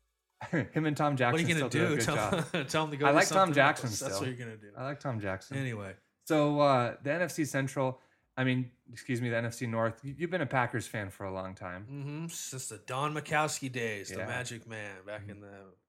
Speaker 3: Him and Tom
Speaker 2: What
Speaker 3: Jackson
Speaker 2: are you gonna
Speaker 3: still do a
Speaker 2: do?
Speaker 3: good
Speaker 2: Tell,
Speaker 3: job.
Speaker 2: tell him to go.
Speaker 3: I
Speaker 2: do
Speaker 3: like Tom
Speaker 2: something
Speaker 3: Jackson
Speaker 2: else. That's
Speaker 3: still.
Speaker 2: what you're gonna do.
Speaker 3: I like Tom Jackson.
Speaker 2: Anyway,
Speaker 3: So uh, the N F C Central, I mean, excuse me, the N F C North. you- You've been a Packers fan for a long time.
Speaker 2: mm-hmm. since the Don Mikowski days, the
Speaker 3: Yeah.
Speaker 2: Magic Man, back in the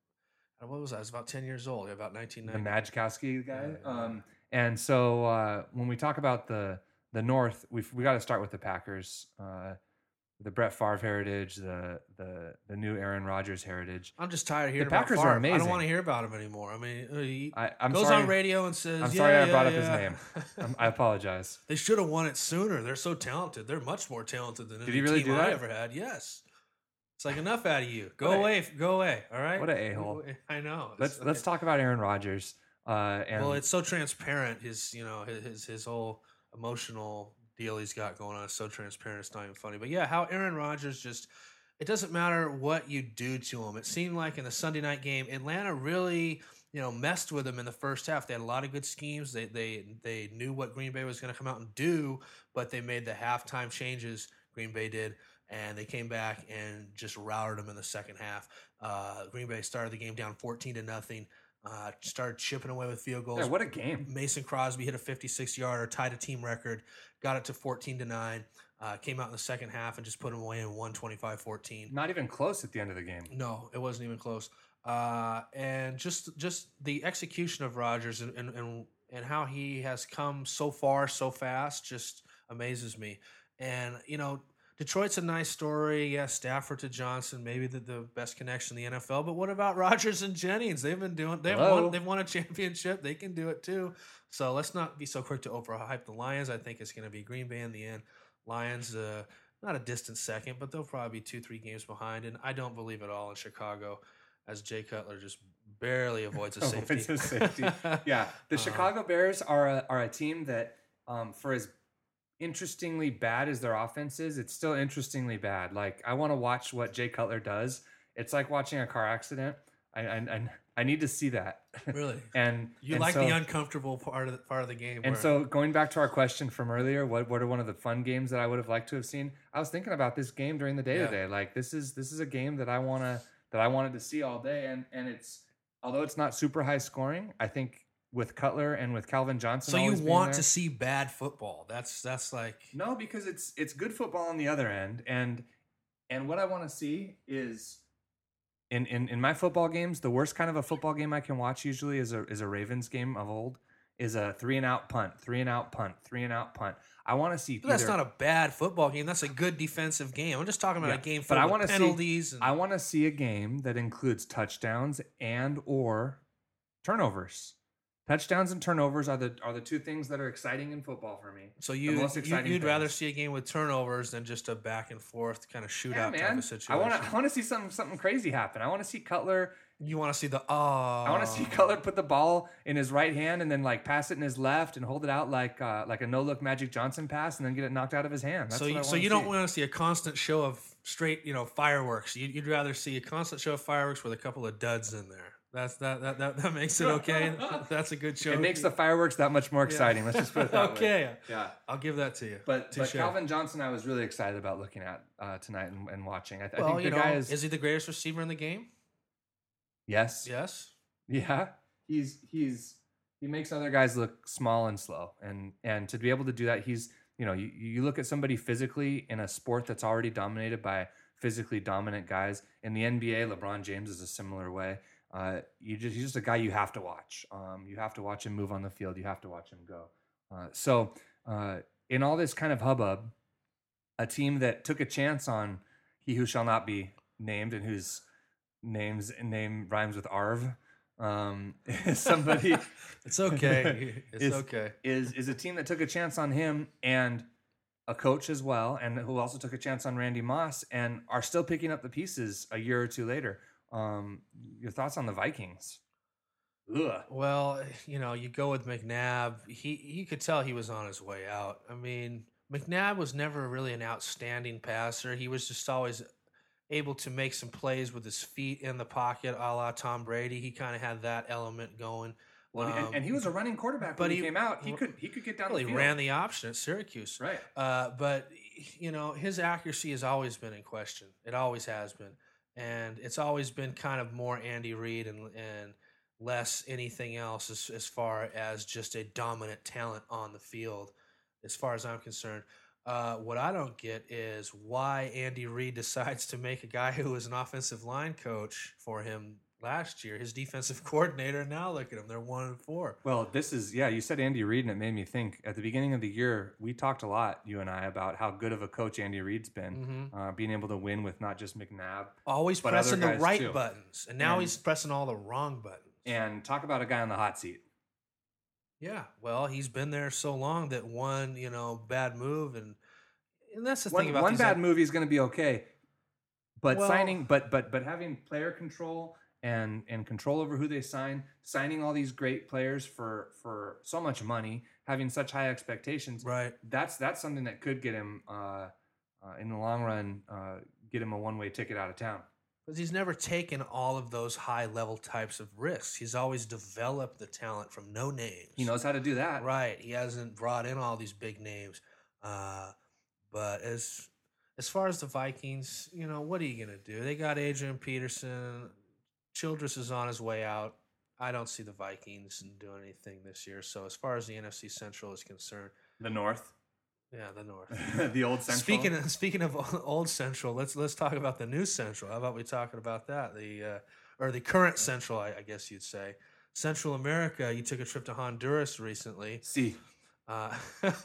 Speaker 2: uh, what was I? I was about ten years old. Yeah, about nineteen
Speaker 3: The
Speaker 2: ninety.
Speaker 3: Majkowski guy.
Speaker 2: Yeah, yeah.
Speaker 3: Um, and so uh, when we talk about the the North, we've we got to start with the Packers, uh, the Brett Favre heritage, the the the new Aaron Rodgers heritage.
Speaker 2: I'm just tired of hearing
Speaker 3: Packers
Speaker 2: about
Speaker 3: are
Speaker 2: Favre. I
Speaker 3: amazing.
Speaker 2: don't want to hear about him anymore. I mean, uh, he
Speaker 3: I, I'm
Speaker 2: goes
Speaker 3: sorry.
Speaker 2: on radio and says,
Speaker 3: I'm
Speaker 2: yeah,
Speaker 3: sorry I
Speaker 2: yeah,
Speaker 3: brought up
Speaker 2: yeah.
Speaker 3: his name. Um, I apologize.
Speaker 2: They should have won it sooner. They're so talented. They're much more talented than
Speaker 3: Did
Speaker 2: any
Speaker 3: he really
Speaker 2: team
Speaker 3: do
Speaker 2: I
Speaker 3: that?
Speaker 2: ever had. Yes. It's like enough out of you. Go
Speaker 3: What a-
Speaker 2: away. Go away. All right.
Speaker 3: What a a-hole.
Speaker 2: I know.
Speaker 3: Let's
Speaker 2: It's-
Speaker 3: let's talk about Aaron Rodgers. Uh, and
Speaker 2: Well, it's so transparent. His, you know, his his, his whole emotional deal he's got going on is so transparent. It's not even funny. But yeah, how Aaron Rodgers just. It doesn't matter what you do to him. It seemed like in the Sunday night game, Atlanta really, you know, messed with him in the first half. They had a lot of good schemes. They they they knew what Green Bay was going to come out and do, but they made the halftime changes. Green Bay did, and they came back and just routed them in the second half. Uh, Green Bay started the game down fourteen to nothing. Uh, started chipping away with field goals.
Speaker 3: yeah, what a game.
Speaker 2: Mason Crosby hit a fifty-six yarder, tied a team record, got it to fourteen to nine. Uh, came out in the second half and just put them away in one twenty-five fourteen.
Speaker 3: Not even close at the end of the game.
Speaker 2: No, it wasn't even close. Uh, and just just the execution of Rodgers and, and and and how he has come so far so fast just amazes me. And you know, Detroit's a nice story. Yeah, Stafford to Johnson, maybe the, the best connection in the N F L. But what about Rodgers and Jennings? They've been doing. They've
Speaker 3: Hello?
Speaker 2: won. They've won a championship. They can do it too. So let's not be so quick to overhype the Lions. I think it's going to be Green Bay in the end. Lions, uh, not a distant second, but they'll probably be two, three games behind. And I don't believe at all in Chicago, as Jay Cutler just barely avoids a safety.
Speaker 3: Avoids a safety. Yeah, the
Speaker 2: Uh,
Speaker 3: Chicago Bears are a, are a team that, um, for as interestingly bad as their offense is, it's still interestingly bad. Like I want to watch what Jay Cutler does. It's like watching a car accident. I I, I, I need to see that.
Speaker 2: Really?
Speaker 3: and
Speaker 2: You
Speaker 3: and
Speaker 2: like
Speaker 3: so,
Speaker 2: the uncomfortable part of the, part of the game.
Speaker 3: And
Speaker 2: where-
Speaker 3: so going back to our question from earlier, what what are one of the fun games that I would have liked to have seen? I was thinking about this game during the day
Speaker 2: Yeah.
Speaker 3: today. Like this is this is a game that I wanna that I wanted to see all day, and and it's although it's not super high scoring, I think with Cutler and with Calvin Johnson.
Speaker 2: so you
Speaker 3: always being
Speaker 2: want
Speaker 3: there-
Speaker 2: to see bad football. That's that's like
Speaker 3: No, because it's it's good football on the other end, and and what I want to see is in, in in my football games, the worst kind of a football game I can watch usually is a is a Ravens game of old, is a three and out punt, three and out punt, three and out punt. I want to see.
Speaker 2: But that's
Speaker 3: either-
Speaker 2: not a bad football game. That's a good defensive game. I'm just talking about
Speaker 3: Yeah,
Speaker 2: a game
Speaker 3: but
Speaker 2: filled
Speaker 3: I
Speaker 2: with
Speaker 3: wanna see-
Speaker 2: penalties. and,
Speaker 3: I want to see a game that includes touchdowns and or turnovers. Touchdowns and turnovers are the are the two things that are exciting in football for me.
Speaker 2: so
Speaker 3: the
Speaker 2: you,
Speaker 3: most
Speaker 2: you
Speaker 3: exciting
Speaker 2: you'd rather
Speaker 3: things.
Speaker 2: see a game with turnovers than just a back and forth kind of shootout
Speaker 3: Yeah,
Speaker 2: type
Speaker 3: man.
Speaker 2: of situation.
Speaker 3: I want to I want to see something something crazy happen. I want to see Cutler.
Speaker 2: You want to see the oh.
Speaker 3: I want to see Cutler put the ball in his right hand and then like pass it in his left and hold it out like uh, like a no look Magic Johnson pass and then get it knocked out of his hand. That's
Speaker 2: So
Speaker 3: what
Speaker 2: you,
Speaker 3: I
Speaker 2: so
Speaker 3: wanna
Speaker 2: you don't
Speaker 3: see.
Speaker 2: want to see a constant show of straight, you know, fireworks. You'd, you'd rather see a constant show of fireworks with a couple of duds in there. That's that that that, that makes it okay. That's a good show.
Speaker 3: It makes the fireworks that much more exciting. Let's just put it that way.
Speaker 2: okay.
Speaker 3: Yeah.
Speaker 2: I'll give that to you.
Speaker 3: But, but
Speaker 2: Touche.
Speaker 3: Calvin Johnson, I was really excited about looking at uh, tonight and, and watching. I, th- I
Speaker 2: well,
Speaker 3: think
Speaker 2: you
Speaker 3: the
Speaker 2: know,
Speaker 3: guy is,
Speaker 2: is he the greatest receiver in the game?
Speaker 3: yes,
Speaker 2: Yes.
Speaker 3: yeah. He's he's he makes other guys look small and slow, and and to be able to do that, he's you know you, you look at somebody physically in a sport that's already dominated by physically dominant guys. In the N B A, LeBron James is a similar way. Uh, you just he's just a guy you have to watch. Um, you have to watch him move on the field. You have to watch him go. Uh, so uh, in all this kind of hubbub, a team that took a chance on he who shall not be named and whose name's name rhymes with Arv. Um, somebody,
Speaker 2: it's okay. It's
Speaker 3: is,
Speaker 2: okay.
Speaker 3: Is is a team that took a chance on him and a coach as well, and who also took a chance on Randy Moss and are still picking up the pieces a year or two later. Um, your thoughts on the Vikings? Ugh.
Speaker 2: Well, you know, you go with McNabb. He you could tell he was on his way out. I mean, McNabb was never really an outstanding passer. He was just always able to make some plays with his feet in the pocket, a la Tom Brady. He kind of had that element going.
Speaker 3: Well,
Speaker 2: um,
Speaker 3: and, and he was a running quarterback
Speaker 2: but
Speaker 3: when he,
Speaker 2: he
Speaker 3: came out. He could he could get down
Speaker 2: well,
Speaker 3: the
Speaker 2: he
Speaker 3: field.
Speaker 2: ran the option at Syracuse.
Speaker 3: Right.
Speaker 2: Uh, but, you know, his accuracy has always been in question. It always has been. And it's always been kind of more Andy Reid and and less anything else as, as far as just a dominant talent on the field, as far as I'm concerned. Uh, what I don't get is why Andy Reid decides to make a guy who was an offensive line coach for him last year his defensive coordinator. Now look at him; they're one and four.
Speaker 3: Well, this is yeah. You said Andy Reid, and it made me think. At the beginning of the year, we talked a lot, you and I, about how good of a coach Andy Reid's been,
Speaker 2: Mm-hmm.
Speaker 3: uh, being able to win with not just McNabb,
Speaker 2: Always
Speaker 3: but
Speaker 2: pressing
Speaker 3: other
Speaker 2: the
Speaker 3: guys
Speaker 2: right
Speaker 3: too.
Speaker 2: buttons, and now
Speaker 3: And-
Speaker 2: he's pressing all the wrong buttons.
Speaker 3: And talk about a guy on the hot seat.
Speaker 2: Yeah, well, he's been there so long that one, you know, bad move, and and that's the
Speaker 3: One,
Speaker 2: thing about
Speaker 3: one
Speaker 2: these
Speaker 3: bad movie is going to be okay, but
Speaker 2: Well-
Speaker 3: signing, but but but having player control and and control over who they sign, signing all these great players for for so much money, having such high expectations,
Speaker 2: right.
Speaker 3: that's that's something that could get him uh, uh, in the long run, uh, get him a one way ticket out of town.
Speaker 2: Because he's never taken all of those high level types of risks. He's always developed the talent from no names.
Speaker 3: He knows how to do that.
Speaker 2: Right. He hasn't brought in all these big names. Uh, but as as far as the Vikings, you know, what are you going to do? They got Adrian Peterson. Childress is on his way out. I don't see the Vikings doing anything this year. So as far as the N F C Central is concerned,
Speaker 3: The North,
Speaker 2: yeah, the North.
Speaker 3: the old Central.
Speaker 2: Speaking of, speaking of old Central, let's let's talk about the new Central. How about we talking about that? The uh, or the current Central, I, I guess you'd say. Central America. You took a trip to Honduras recently,
Speaker 3: See,
Speaker 2: uh,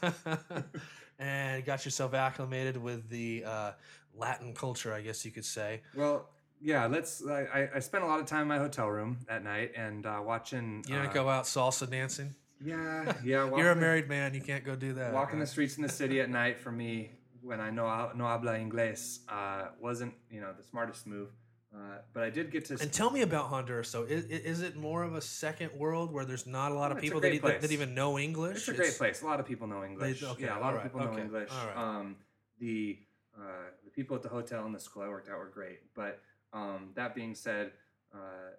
Speaker 2: and got yourself acclimated with the uh, Latin culture, I guess you could say.
Speaker 3: well, yeah. Let's. I, I- I spent a lot of time in my hotel room at night and uh, watching.
Speaker 2: You didn't
Speaker 3: uh,
Speaker 2: go out salsa dancing.
Speaker 3: Yeah, yeah.
Speaker 2: You're a
Speaker 3: walking-
Speaker 2: married man. You can't go do that.
Speaker 3: Walking the
Speaker 2: right?
Speaker 3: streets in the city at night for me, when I know no habla inglés, uh, wasn't you know the smartest move. Uh, but I did get to.
Speaker 2: And tell me about Honduras. So, is, is it more of a second world where there's not a lot of
Speaker 3: It's a
Speaker 2: people that,
Speaker 3: great
Speaker 2: e- that,
Speaker 3: place.
Speaker 2: that even know English?
Speaker 3: It's a great place. A lot of people know English.
Speaker 2: okay,
Speaker 3: yeah, a lot
Speaker 2: all
Speaker 3: of
Speaker 2: right,
Speaker 3: people know
Speaker 2: okay,
Speaker 3: English.
Speaker 2: all right.
Speaker 3: Um, the uh, the people at the hotel and the school I worked at were great. But um, that being said, uh,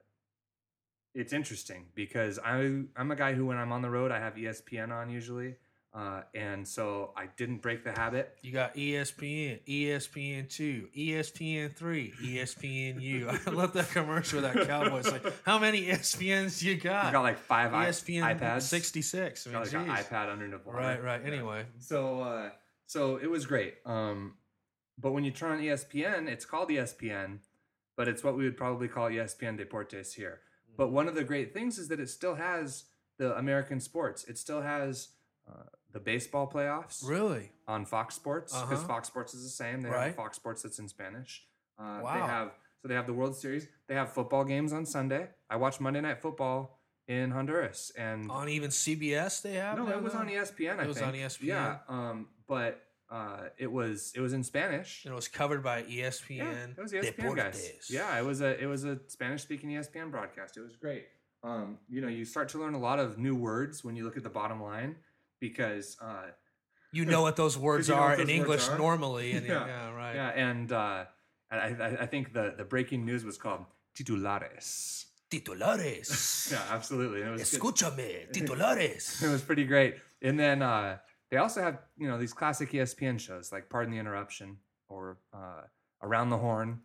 Speaker 3: it's interesting because I I'm a guy who when I'm on the road I have E S P N on usually, uh, and so I didn't break the habit.
Speaker 2: You got E S P N, E S P N two, E S P N three, E S P N U. I love that commercial with that cowboy. It's like, how many E S P Ns you got?
Speaker 3: I got like five
Speaker 2: E S P N
Speaker 3: I- iPads.
Speaker 2: sixty-six. I mean,
Speaker 3: Got like an
Speaker 2: geez.
Speaker 3: iPad under the bar.
Speaker 2: Right, right.
Speaker 3: Yeah.
Speaker 2: Anyway,
Speaker 3: So uh, so it was great. Um, but when you turn on E S P N, it's called E S P N, but it's what we would probably call E S P N Deportes here. But one of the great things is that it still has the American sports. It still has uh, the baseball playoffs
Speaker 2: really?
Speaker 3: on Fox Sports because
Speaker 2: Uh-huh.
Speaker 3: Fox Sports is the same. They have
Speaker 2: Right.
Speaker 3: Fox Sports that's in Spanish. Uh, They
Speaker 2: Wow.
Speaker 3: have so they have the World Series. They have football games on Sunday. I watched Monday Night Football in Honduras and
Speaker 2: On even C B S they have?
Speaker 3: no,
Speaker 2: now,
Speaker 3: it was
Speaker 2: though?
Speaker 3: on E S P N. I
Speaker 2: It was
Speaker 3: think.
Speaker 2: on E S P N?
Speaker 3: Yeah, um, but uh, it was it was in Spanish.
Speaker 2: And it was covered by E S P N.
Speaker 3: Yeah, it was E S P N guys.
Speaker 2: Deportes.
Speaker 3: Yeah, it was a it was a Spanish speaking E S P N broadcast. It was great. Um, you know, you start to learn a lot of new words when you look at the bottom line because uh,
Speaker 2: You know what those words
Speaker 3: you know
Speaker 2: are
Speaker 3: what
Speaker 2: in
Speaker 3: those words
Speaker 2: English
Speaker 3: are?
Speaker 2: normally. And yeah.
Speaker 3: Yeah.
Speaker 2: right.
Speaker 3: yeah, and uh, I, I I think the the breaking news was called titulares.
Speaker 2: Titulares.
Speaker 3: Yeah, absolutely. And it was good.
Speaker 2: Escúchame, titulares.
Speaker 3: It was pretty great. And then uh, they also have, you know, these classic E S P N shows like Pardon the Interruption or uh, Around the Horn.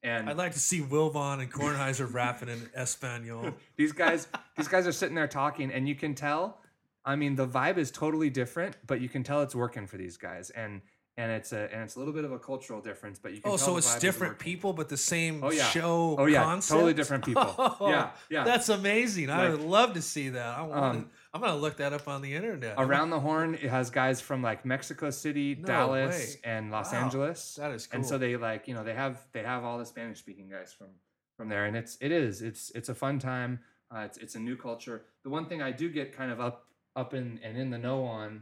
Speaker 3: And
Speaker 2: I'd like to see Wilbon and Kornheiser rapping in Espanol.
Speaker 3: these guys, these guys are sitting there talking, and you can tell. I mean, the vibe is totally different, but you can tell it's working for these guys, and and it's a and it's a little bit of a cultural difference. But you can
Speaker 2: Oh,
Speaker 3: tell
Speaker 2: so
Speaker 3: the
Speaker 2: it's
Speaker 3: vibe is
Speaker 2: different
Speaker 3: working.
Speaker 2: people, but the same
Speaker 3: Oh, yeah.
Speaker 2: show
Speaker 3: Oh yeah,
Speaker 2: concept?
Speaker 3: totally different people.
Speaker 2: Oh,
Speaker 3: yeah, yeah.
Speaker 2: That's amazing. I
Speaker 3: Like-
Speaker 2: would love to see that. I want
Speaker 3: Um,
Speaker 2: to, I'm going to look that up on the internet.
Speaker 3: Around the Horn, it has guys from like Mexico City,
Speaker 2: No
Speaker 3: Dallas,
Speaker 2: way.
Speaker 3: and Los
Speaker 2: Wow.
Speaker 3: Angeles.
Speaker 2: That is cool.
Speaker 3: And so they like, you know, they have they have all the Spanish speaking guys from from there, and it's it is it's it's a fun time. Uh, it's it's a new culture. The one thing I do get kind of up up in and in the know on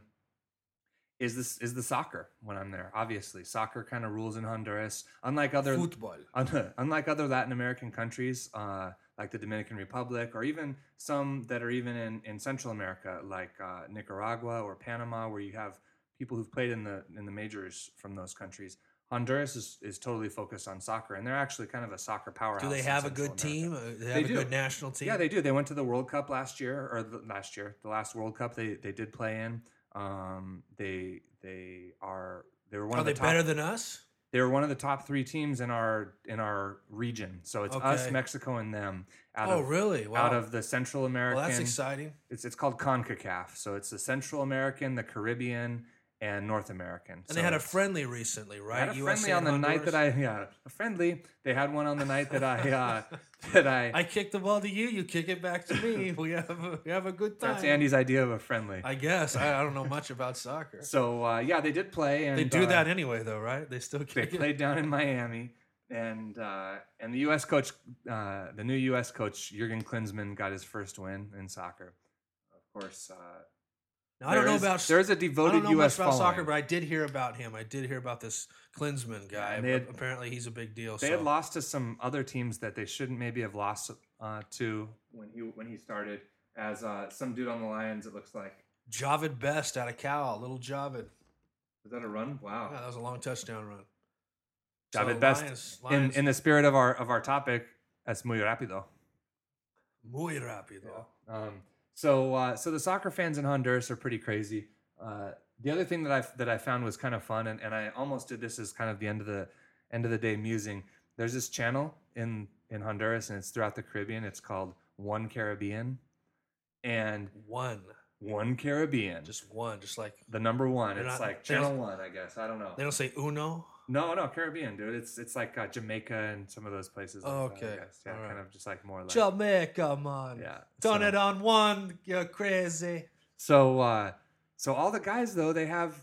Speaker 3: is this is the soccer when I'm there. Obviously, soccer kind of rules in Honduras. Unlike other
Speaker 2: Football.
Speaker 3: un- unlike other Latin American countries, uh, like the Dominican Republic, or even some that are even in, in Central America, like uh, Nicaragua or Panama, where you have people who've played in the in the majors from those countries. Honduras is, is totally focused on soccer, and they're actually kind of a soccer powerhouse.
Speaker 2: Do they
Speaker 3: in
Speaker 2: have a
Speaker 3: Central
Speaker 2: good
Speaker 3: America.
Speaker 2: team? Uh, They have
Speaker 3: They
Speaker 2: a
Speaker 3: do.
Speaker 2: good national team?
Speaker 3: Yeah, they do. They went to the World Cup last year, or the, last year, the last World Cup they they did play in. Um, they they are they were one
Speaker 2: Are
Speaker 3: of the
Speaker 2: they
Speaker 3: top,
Speaker 2: better than us?
Speaker 3: they were one of the top three teams in our in our region. So it's us,
Speaker 2: Okay.
Speaker 3: Mexico, and them. Out
Speaker 2: Oh,
Speaker 3: of,
Speaker 2: really? Wow.
Speaker 3: Out of the Central American.
Speaker 2: Well, that's exciting.
Speaker 3: It's it's called CONCACAF. So it's the Central American, the Caribbean, and North American.
Speaker 2: And
Speaker 3: so
Speaker 2: they had a
Speaker 3: it's-
Speaker 2: friendly recently,
Speaker 3: they
Speaker 2: right?
Speaker 3: had a
Speaker 2: U S A
Speaker 3: friendly on
Speaker 2: and
Speaker 3: the night that I yeah a friendly. They had one on the night that I uh, that I.
Speaker 2: I kick the ball to you, you kick it back to me. We have a, we have a good time.
Speaker 3: That's Andy's idea of a friendly.
Speaker 2: I guess. I, I don't know much about soccer.
Speaker 3: So uh, yeah, they did play, and
Speaker 2: They do
Speaker 3: uh,
Speaker 2: that anyway, though, right? They still
Speaker 3: They
Speaker 2: kick it.
Speaker 3: played down in Miami, and uh, and the U S coach, uh, the new U S coach Jurgen Klinsmann, got his first win in soccer. Of course, uh,
Speaker 2: Now, I don't
Speaker 3: there
Speaker 2: know
Speaker 3: is-
Speaker 2: about.
Speaker 3: There's a
Speaker 2: I
Speaker 3: devoted
Speaker 2: don't know
Speaker 3: U
Speaker 2: much
Speaker 3: S
Speaker 2: about
Speaker 3: following.
Speaker 2: soccer, but I did hear about him. I did hear about this Klinsmann guy.
Speaker 3: and they had-
Speaker 2: Apparently, he's a big deal.
Speaker 3: They
Speaker 2: so.
Speaker 3: had lost to some other teams that they shouldn't maybe have lost uh, to when he when he started as uh, some dude on the Lions. It looks like.
Speaker 2: Javid Best out of Cal, little Javid.
Speaker 3: Was that a run? Wow.
Speaker 2: Yeah, that was a long touchdown run.
Speaker 3: David
Speaker 2: So,
Speaker 3: Best.
Speaker 2: Lions,
Speaker 3: In
Speaker 2: Lions,
Speaker 3: in the spirit of our of our topic, es muy rápido.
Speaker 2: muy rápido.
Speaker 3: Um, so uh, so the soccer fans in Honduras are pretty crazy. Uh, the other thing that I that I found was kind of fun, and, and I almost did this as kind of the end of the end of the day musing. There's this channel in in Honduras, and it's throughout the Caribbean. It's called One Caribbean, and
Speaker 2: One,
Speaker 3: One Caribbean,
Speaker 2: just one, just like
Speaker 3: the number one.
Speaker 2: They're
Speaker 3: It's
Speaker 2: not-
Speaker 3: like
Speaker 2: they don't-
Speaker 3: channel one, I guess. I don't know.
Speaker 2: they don't say uno.
Speaker 3: No, no, Caribbean, dude. It's it's like uh, Jamaica and some of those places. Like
Speaker 2: Oh,
Speaker 3: that, I
Speaker 2: okay.
Speaker 3: guess. Yeah,
Speaker 2: All right.
Speaker 3: kind of just like more like
Speaker 2: Jamaica, man.
Speaker 3: yeah.
Speaker 2: Turn
Speaker 3: so-
Speaker 2: it on one. You're crazy.
Speaker 3: So uh so all the guys though, they have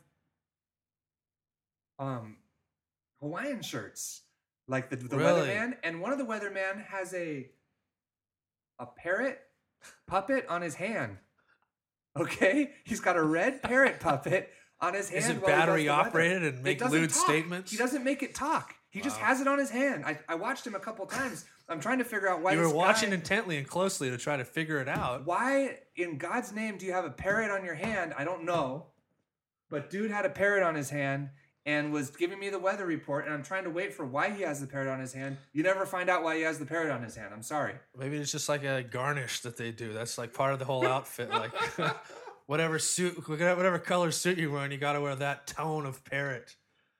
Speaker 3: um Hawaiian shirts. Like the, the
Speaker 2: Really?
Speaker 3: weatherman, and one of the weatherman has a a parrot puppet on his hand. Okay? He's got a red parrot puppet on his hand.
Speaker 2: Is it
Speaker 3: while he does
Speaker 2: battery
Speaker 3: the weather.
Speaker 2: operated and
Speaker 3: It
Speaker 2: make
Speaker 3: doesn't
Speaker 2: lewd
Speaker 3: talk.
Speaker 2: statements?
Speaker 3: He doesn't make it talk. He just
Speaker 2: Wow.
Speaker 3: has it on his hand. I, I watched him a couple times. I'm trying to figure out why
Speaker 2: You were
Speaker 3: this
Speaker 2: watching
Speaker 3: guy-
Speaker 2: intently and closely to try to figure it out.
Speaker 3: Why in God's name do you have a parrot on your hand? I don't know. But dude had a parrot on his hand and was giving me the weather report, and I'm trying to wait for why he has the parrot on his hand. You never find out why he has the parrot on his hand. I'm sorry.
Speaker 2: Maybe it's just like a garnish that they do. That's like part of the whole outfit. Like whatever suit, whatever color suit you're wearing, you got to wear that tone of parrot.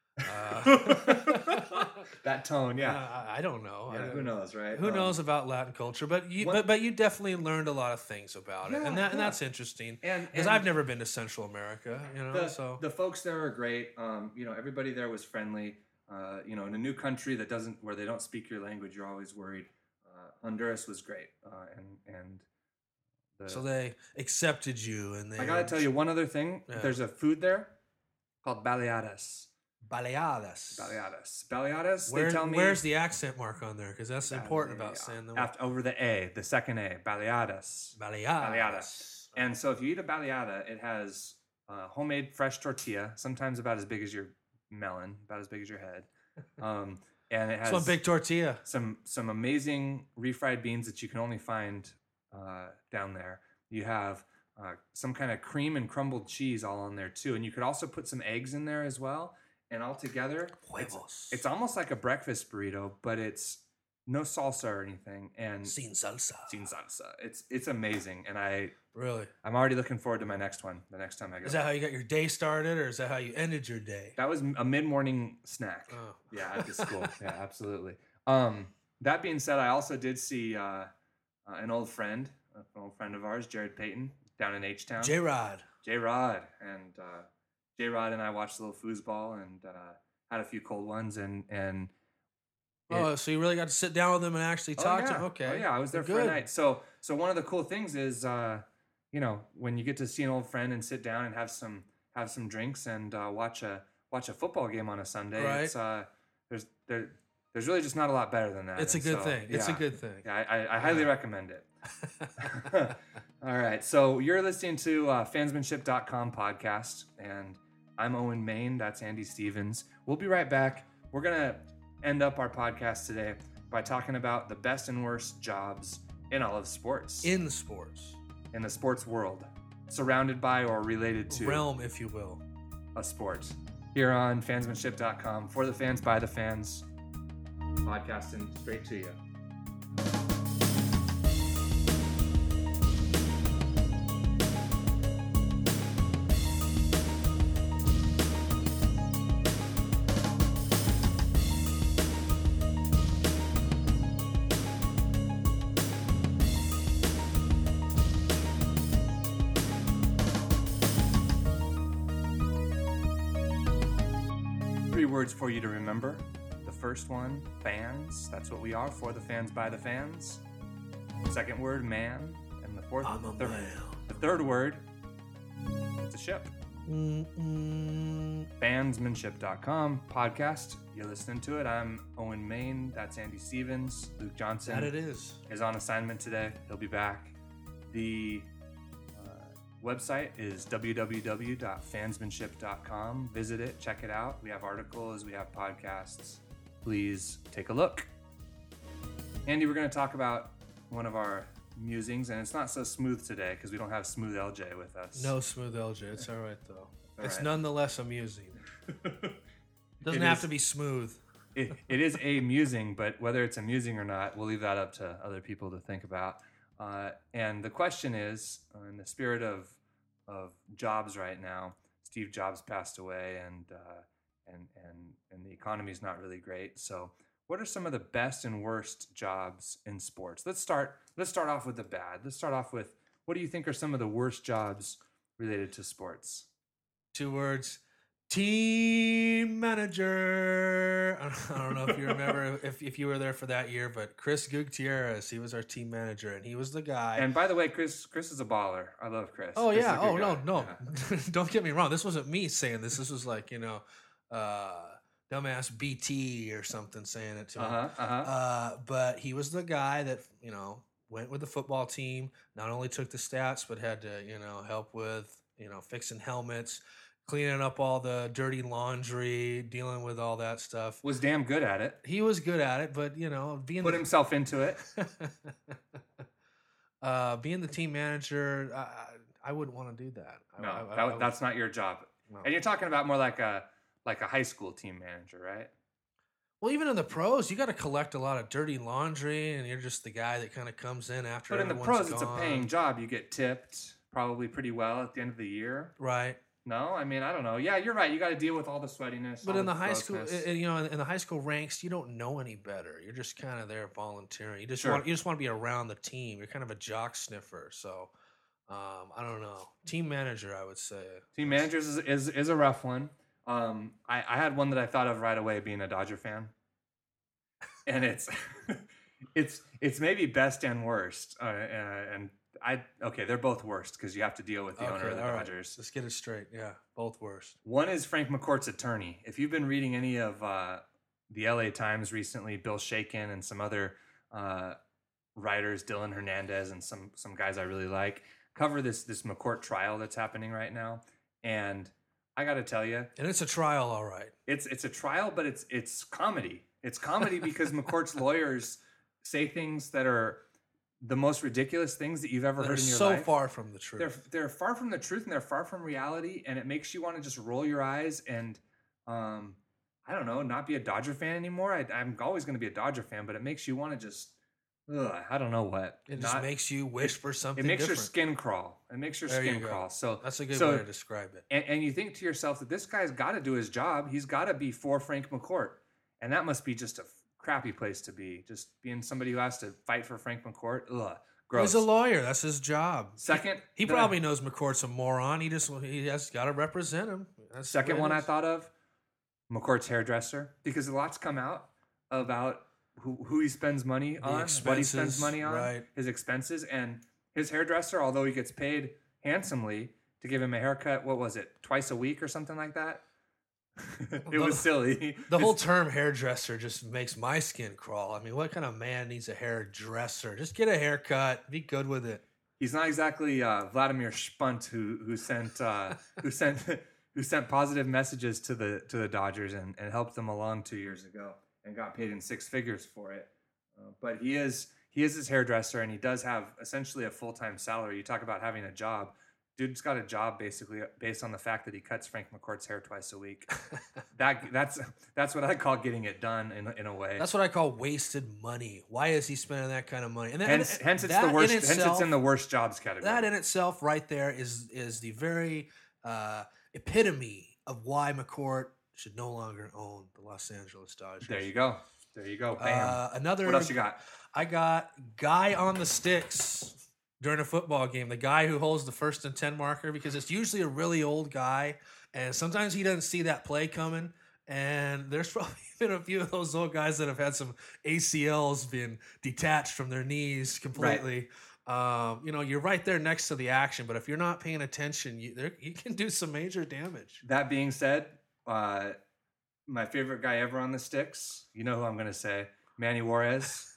Speaker 2: Uh,
Speaker 3: That tone, yeah.
Speaker 2: I, I don't know.
Speaker 3: Yeah,
Speaker 2: I-
Speaker 3: who knows, right?
Speaker 2: Who
Speaker 3: Um,
Speaker 2: knows about Latin culture? But you,
Speaker 3: What-
Speaker 2: but but you definitely learned a lot of things about it,
Speaker 3: Yeah,
Speaker 2: and that and
Speaker 3: yeah.
Speaker 2: that's interesting.
Speaker 3: And
Speaker 2: Because
Speaker 3: and
Speaker 2: I've never been to Central America, you know.
Speaker 3: the,
Speaker 2: so
Speaker 3: the folks there are great. Um, you know, everybody there was friendly. Uh, you know, in a new country that doesn't where they don't speak your language, you're always worried. Uh, Honduras was great, uh, and and the,
Speaker 2: so they accepted you, and they.
Speaker 3: I gotta tell you one other thing.
Speaker 2: Yeah.
Speaker 3: There's a food there called baleadas.
Speaker 2: baleadas.
Speaker 3: Baleadas. Baleadas.
Speaker 2: Where,
Speaker 3: they tell me
Speaker 2: where's the accent mark on there? Because that's important about
Speaker 3: Balea-
Speaker 2: saying the
Speaker 3: after, over the a, the second a. Baleadas.
Speaker 2: baleadas.
Speaker 3: Baleadas. And so if you eat a baleada, it has uh, homemade fresh tortilla, sometimes about as big as your melon, about as big as your head. Um, and it has
Speaker 2: It's one big tortilla.
Speaker 3: some some amazing refried beans that you can only find uh, down there. You have uh, some kind of cream and crumbled cheese all on there too, and you could also put some eggs in there as well. And all together, it's,
Speaker 2: Huevos.
Speaker 3: it's almost like a breakfast burrito, but it's no salsa or anything, and
Speaker 2: Sin salsa.
Speaker 3: sin salsa. It's it's amazing, and I
Speaker 2: Really?
Speaker 3: I'm already looking forward to my next one. The next time I go.
Speaker 2: Is that how you got your day started, or is that how you ended your day?
Speaker 3: That was a mid morning snack.
Speaker 2: Oh.
Speaker 3: Yeah, at the school. Yeah, absolutely. Um, that being said, I also did see uh, uh, an old friend, an old friend of ours, Jared Payton, down in H-Town.
Speaker 2: J-Rod.
Speaker 3: J-Rod. And uh, J-Rod and I watched a little foosball and uh, had a few cold ones. And, and it,
Speaker 2: oh, so you really got to sit down with him and actually talk
Speaker 3: oh, yeah.
Speaker 2: to him? Okay.
Speaker 3: Oh, yeah, I was there
Speaker 2: Good.
Speaker 3: for a night. So, so one of the cool things is, uh, you know, when you get to see an old friend and sit down and have some have some drinks and uh, watch a watch a football game on a Sunday,
Speaker 2: Right.
Speaker 3: it's uh, there's there there's really just not a lot better than that.
Speaker 2: It's a
Speaker 3: And
Speaker 2: good
Speaker 3: so,
Speaker 2: thing. It's a
Speaker 3: yeah.
Speaker 2: good thing.
Speaker 3: Yeah, I, I, I highly
Speaker 2: Yeah.
Speaker 3: recommend it. All right, so you're listening to uh, fansmanship dot com podcast, and I'm Owen Main. That's Andy Stevens. We'll be right back. We're gonna end up our podcast today by talking about the best and worst jobs in all of sports,
Speaker 2: In sports.
Speaker 3: in the sports world, surrounded by or related to
Speaker 2: Realm, if you will.
Speaker 3: a sport. Here on fansmanship dot com, for the fans, by the fans, podcasting straight to you. Three words for you to remember. The first one, fans. That's what we are, for the fans, by the fans. Second word, man. And the fourth,
Speaker 2: I'm a
Speaker 3: third,
Speaker 2: man.
Speaker 3: the third word, it's a ship.
Speaker 2: Mm-mm.
Speaker 3: fansmanship dot com podcast. You're listening to it. I'm Owen Main. That's Andy Stevens. Luke Johnson
Speaker 2: That it is.
Speaker 3: is on assignment today. He'll be back. The uh, website is w w w dot fansmanship dot com. Visit it, check it out. We have articles, we have podcasts. Please take a look. Andy, we're going to talk about one of our musings, and it's not so smooth today because we don't have Smooth L J with us.
Speaker 2: No smooth L J. It's all right, though.
Speaker 3: All
Speaker 2: It's
Speaker 3: right.
Speaker 2: nonetheless amusing. Doesn't
Speaker 3: It
Speaker 2: have
Speaker 3: is-
Speaker 2: to be smooth.
Speaker 3: it, it is a musing, but whether it's amusing or not, we'll leave that up to other people to think about. Uh, and the question is, uh, in the spirit of of jobs right now, Steve Jobs passed away, and uh, and and and the economy's not really great. So, what are some of the best and worst jobs in sports? Let's start. Let's start off with the bad. Let's start off with, what do you think are some of the worst jobs related to sports?
Speaker 2: Two words. Team manager. I don't know if you remember if, if you were there for that year, but Chris Gutierrez, he was our team manager, and he was the guy.
Speaker 3: And by the way, Chris Chris is a baller. I love Chris.
Speaker 2: Oh
Speaker 3: Chris is a
Speaker 2: yeah.
Speaker 3: good
Speaker 2: Oh no,
Speaker 3: guy.
Speaker 2: no.
Speaker 3: Yeah.
Speaker 2: Don't get me wrong. This wasn't me saying this. This was like, you know, uh, dumbass B T or something saying it to him.
Speaker 3: Uh-huh, uh-huh.
Speaker 2: Uh, but he was the guy that, you know, went with the football team, not only took the stats, but had to, you know, help with, you know, fixing helmets, cleaning up all the dirty laundry, dealing with all that stuff.
Speaker 3: Was damn good at it.
Speaker 2: He was good at it, but, you know, being
Speaker 3: Put
Speaker 2: the,
Speaker 3: himself into it.
Speaker 2: uh, being the team manager, I, I- I wouldn't want to do that. I-
Speaker 3: No,
Speaker 2: I- I-
Speaker 3: that,
Speaker 2: I would-
Speaker 3: that's not your job.
Speaker 2: no.
Speaker 3: And you're talking about more like a like a high school team manager, right?
Speaker 2: Well, even in the pros, you got to collect a lot of dirty laundry, and you're just the guy that kind of comes in after.
Speaker 3: But in the
Speaker 2: everyone's
Speaker 3: pros, it's a
Speaker 2: gone.
Speaker 3: paying job. You get tipped probably pretty well at the end of the year.
Speaker 2: right?
Speaker 3: No, I mean I don't know. Yeah, you're right. You got to deal with all the sweatiness.
Speaker 2: But
Speaker 3: all
Speaker 2: in the high school,
Speaker 3: grossness.
Speaker 2: uh, you know, in, in the high school ranks, you don't know any better. You're just kind of there volunteering. You just
Speaker 3: Sure.
Speaker 2: want you just want to be around the team. You're kind of a jock sniffer. So, um, I don't know. Team manager, I would say.
Speaker 3: team managers is, is is a rough one. Um, I, I had one that I thought of right away, being a Dodger fan, and it's it's it's maybe best and worst. Uh, uh, and I okay, they're both worst because you have to deal with the owner of the
Speaker 2: all right.
Speaker 3: Dodgers.
Speaker 2: Let's get it straight. Yeah, both worst.
Speaker 3: One is Frank McCourt's attorney. If you've been reading any of uh, the L A Times recently, Bill Shakin and some other uh, writers, Dylan Hernandez and some some guys I really like, cover this this McCourt trial that's happening right now. And I got to tell you,
Speaker 2: And it's a trial, all right.
Speaker 3: it's it's a trial, but it's it's comedy. It's comedy because McCourt's lawyers say things that are the most ridiculous things that you've ever
Speaker 2: They're
Speaker 3: heard in your
Speaker 2: so
Speaker 3: life.
Speaker 2: far from the truth.
Speaker 3: They're they're far from the truth and they're far from reality, and it makes you want to just roll your eyes and um I don't know, not be a Dodger fan anymore. I, I'm always going to be a Dodger fan, but it makes you want to just ugh, I don't know what.
Speaker 2: it just
Speaker 3: Not-
Speaker 2: makes you wish for something
Speaker 3: it makes
Speaker 2: different.
Speaker 3: your skin crawl. It makes your
Speaker 2: There you
Speaker 3: skin
Speaker 2: go.
Speaker 3: crawl. So
Speaker 2: That's a good
Speaker 3: so-
Speaker 2: way to describe it.
Speaker 3: and, and you think to yourself that this guy's got to do his job. He's got to be for Frank McCourt, and that must be just a f- crappy place to be. Just being somebody who has to fight for Frank McCourt. Ugh, gross.
Speaker 2: He's a lawyer. That's his job.
Speaker 3: Second,
Speaker 2: He
Speaker 3: the-
Speaker 2: probably knows McCourt's a moron. He just he has got to represent him. That's the
Speaker 3: Second
Speaker 2: way it
Speaker 3: one I
Speaker 2: is.
Speaker 3: thought of, McCourt's hairdresser, because a lot's come out about who, who he spends money on, what he spends
Speaker 2: expenses,
Speaker 3: money on,
Speaker 2: right.
Speaker 3: his expenses, and his hairdresser, although he gets paid handsomely to give him a haircut, what was it, twice a week or something like that? it
Speaker 2: The-
Speaker 3: was silly.
Speaker 2: The whole
Speaker 3: It's-
Speaker 2: term hairdresser just makes my skin crawl. I mean, what kind of man needs a hairdresser? Just get a haircut. Be good with it.
Speaker 3: he's not exactly uh, Vladimir Spunt who who sent uh, who sent who sent positive messages to the to the Dodgers and, and helped them along two years ago and got paid in six figures for it. Uh, but he is he is his hairdresser and he does have essentially a full time salary. You talk about having a job. Dude's got a job basically based on the fact that he cuts Frank McCourt's hair twice a week. that that's that's what I call getting it done in in a way.
Speaker 2: That's what I call wasted money. Why is he spending that kind of money? And that,
Speaker 3: hence
Speaker 2: and
Speaker 3: hence it's
Speaker 2: that
Speaker 3: the worst.
Speaker 2: in
Speaker 3: Hence it's
Speaker 2: itself-
Speaker 3: in the worst jobs category.
Speaker 2: That in itself, right there, is is the very uh, epitome of why McCourt should no longer own the Los Angeles Dodgers.
Speaker 3: there you go. There you go. Bam.
Speaker 2: Uh, another.
Speaker 3: What else you got?
Speaker 2: I got guy on the sticks during a football game. The guy who holds the first and ten marker, because it's usually a really old guy, and sometimes he doesn't see that play coming. And there's probably been a few of those old guys that have had some A C Ls being detached from their knees completely. Um, you know, you're right there next to the action, but if you're not paying attention, you there, you can do some major damage.
Speaker 3: That being said, uh, my favorite guy ever on the sticks, you know who I'm going to say, Manny Juarez.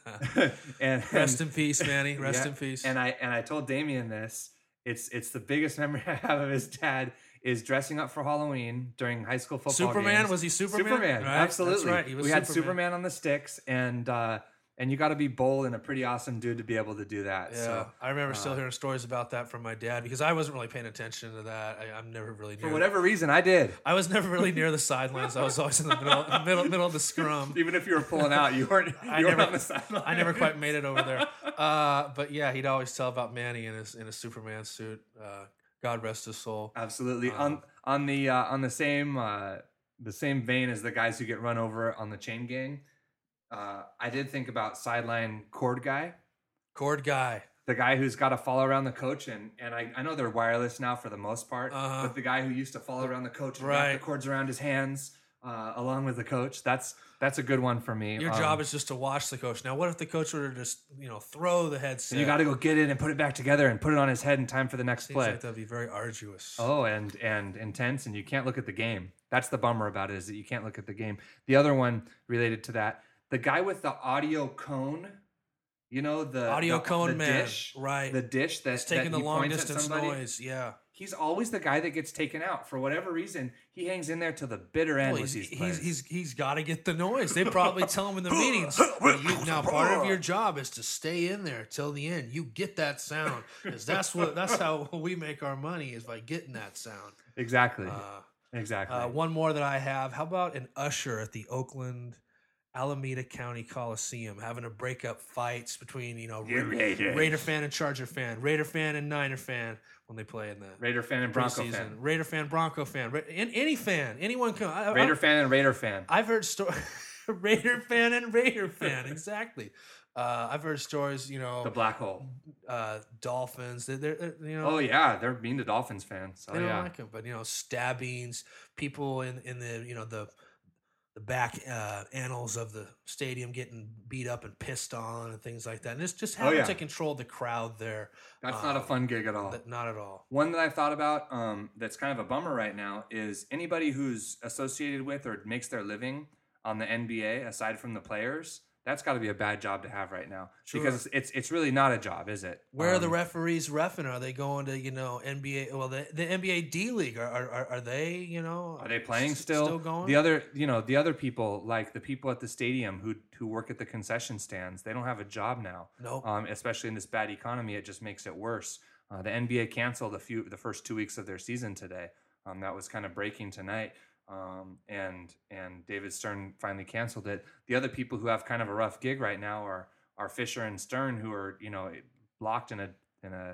Speaker 3: and
Speaker 2: Rest
Speaker 3: and-
Speaker 2: in peace, Manny. Rest
Speaker 3: yeah,
Speaker 2: in peace.
Speaker 3: And I and I told Damien this. It's it's the biggest memory I have of his dad is dressing up for Halloween during high school football
Speaker 2: Superman?
Speaker 3: games.
Speaker 2: Was he Superman?
Speaker 3: Superman,
Speaker 2: Right,
Speaker 3: absolutely.
Speaker 2: that's right, he was
Speaker 3: we had
Speaker 2: Superman.
Speaker 3: Superman on the sticks, and uh, and you got to be bold and a pretty awesome dude to be able to do that.
Speaker 2: Yeah,
Speaker 3: So
Speaker 2: I remember still
Speaker 3: uh,
Speaker 2: hearing stories about that from my dad because I wasn't really paying attention to that. I, I'm never really near.
Speaker 3: for whatever reason, I did.
Speaker 2: I was never really near the sidelines. I was always in the middle, middle, middle of the scrum.
Speaker 3: Even if you were pulling out, you weren't. You
Speaker 2: I
Speaker 3: weren't
Speaker 2: never-
Speaker 3: on the sideline.
Speaker 2: I never quite made it over there. Uh, but yeah, he'd always tell about Manny in his in his Superman suit. Uh, God rest his soul.
Speaker 3: Absolutely.
Speaker 2: Um,
Speaker 3: on on the uh, on the same uh, the same vein as the guys who get run over on the chain gang, uh, I did think about sideline cord guy,
Speaker 2: Cord guy.
Speaker 3: the guy who's got to follow around the coach, and and I, I know they're wireless now for the most part,
Speaker 2: Uh-huh.
Speaker 3: but the guy who used to follow around the coach and
Speaker 2: Right.
Speaker 3: wrap the cords around his hands uh, along with the coach. That's that's a good one for me.
Speaker 2: Your
Speaker 3: Um,
Speaker 2: job is just to watch the coach. Now, what if the coach were to just you know throw the headset?
Speaker 3: and you got to go get it and put it back together and put it on his head in time for the next
Speaker 2: Seems
Speaker 3: play.
Speaker 2: like that'd be very arduous.
Speaker 3: Oh, and and intense, and you can't look at the game. That's the bummer about it, is that you can't look at the game. The other one related to that, the guy with the audio cone, you know, the
Speaker 2: Audio
Speaker 3: the,
Speaker 2: cone
Speaker 3: the
Speaker 2: man,
Speaker 3: dish,
Speaker 2: right?
Speaker 3: the dish that's
Speaker 2: It's taking
Speaker 3: that
Speaker 2: the
Speaker 3: he
Speaker 2: long
Speaker 3: points at
Speaker 2: distance
Speaker 3: somebody.
Speaker 2: noise. Yeah.
Speaker 3: He's always the guy that gets taken out for whatever reason. He hangs in there to the bitter end
Speaker 2: Well,
Speaker 3: with
Speaker 2: he's,
Speaker 3: these
Speaker 2: he's
Speaker 3: plays.
Speaker 2: he's he's got to get the noise. They probably tell him in the meetings. You, now, part of your job is to stay in there till the end. You get that sound because that's what that's how we make our money is by getting that sound.
Speaker 3: exactly,
Speaker 2: Uh,
Speaker 3: exactly.
Speaker 2: uh, one more that I have. How about an usher at the Oakland Alameda County Coliseum having to break up fights between you know
Speaker 3: You
Speaker 2: Ra-
Speaker 3: Raiders.
Speaker 2: Raider fan and Charger fan, Raider fan and Niner fan when they play in the
Speaker 3: Raider fan and Bronco
Speaker 2: preseason.
Speaker 3: fan.
Speaker 2: Raider fan, Bronco fan, Ra- an- any fan, anyone can. I, I-
Speaker 3: Raider fan and Raider fan.
Speaker 2: I've heard stories. Raider fan and Raider fan, exactly. Uh, I've heard stories. You know,
Speaker 3: The black hole.
Speaker 2: uh, Dolphins. They're, they're you know.
Speaker 3: Oh yeah, they're mean to Dolphins fans. Oh
Speaker 2: They don't
Speaker 3: yeah.
Speaker 2: like them, but you know, stabbings, people in in the you know the the back uh, annals of the stadium getting beat up and pissed on and things like that, and it's just
Speaker 3: Oh,
Speaker 2: having
Speaker 3: yeah.
Speaker 2: to control the crowd there.
Speaker 3: That's not a
Speaker 2: Um,
Speaker 3: fun gig at all.
Speaker 2: That, not at all.
Speaker 3: One that I've thought about um, that's kind of a bummer right now is anybody who's associated with or makes their living on the N B A, aside from the players, that's got to be a bad job to have right now.
Speaker 2: Sure.
Speaker 3: Because it's it's really not a job, is it?
Speaker 2: Where are the
Speaker 3: Um,
Speaker 2: referees reffing? Are they going to you know N B A? Well, the, the N B A D League are, are are they you know
Speaker 3: Are they playing
Speaker 2: s-
Speaker 3: still?
Speaker 2: Still going?
Speaker 3: The other, you know, the other people, like the people at the stadium who who work at the concession stands, they don't have a job now.
Speaker 2: Nope.
Speaker 3: Um, especially in this bad economy, it just makes it worse. Uh, the N B A canceled a few the first two weeks of their season today. Um, that was kind of breaking tonight. Um, and and David Stern finally canceled it. The other people who have kind of a rough gig right now are are Fisher and Stern, who are you know locked in a in a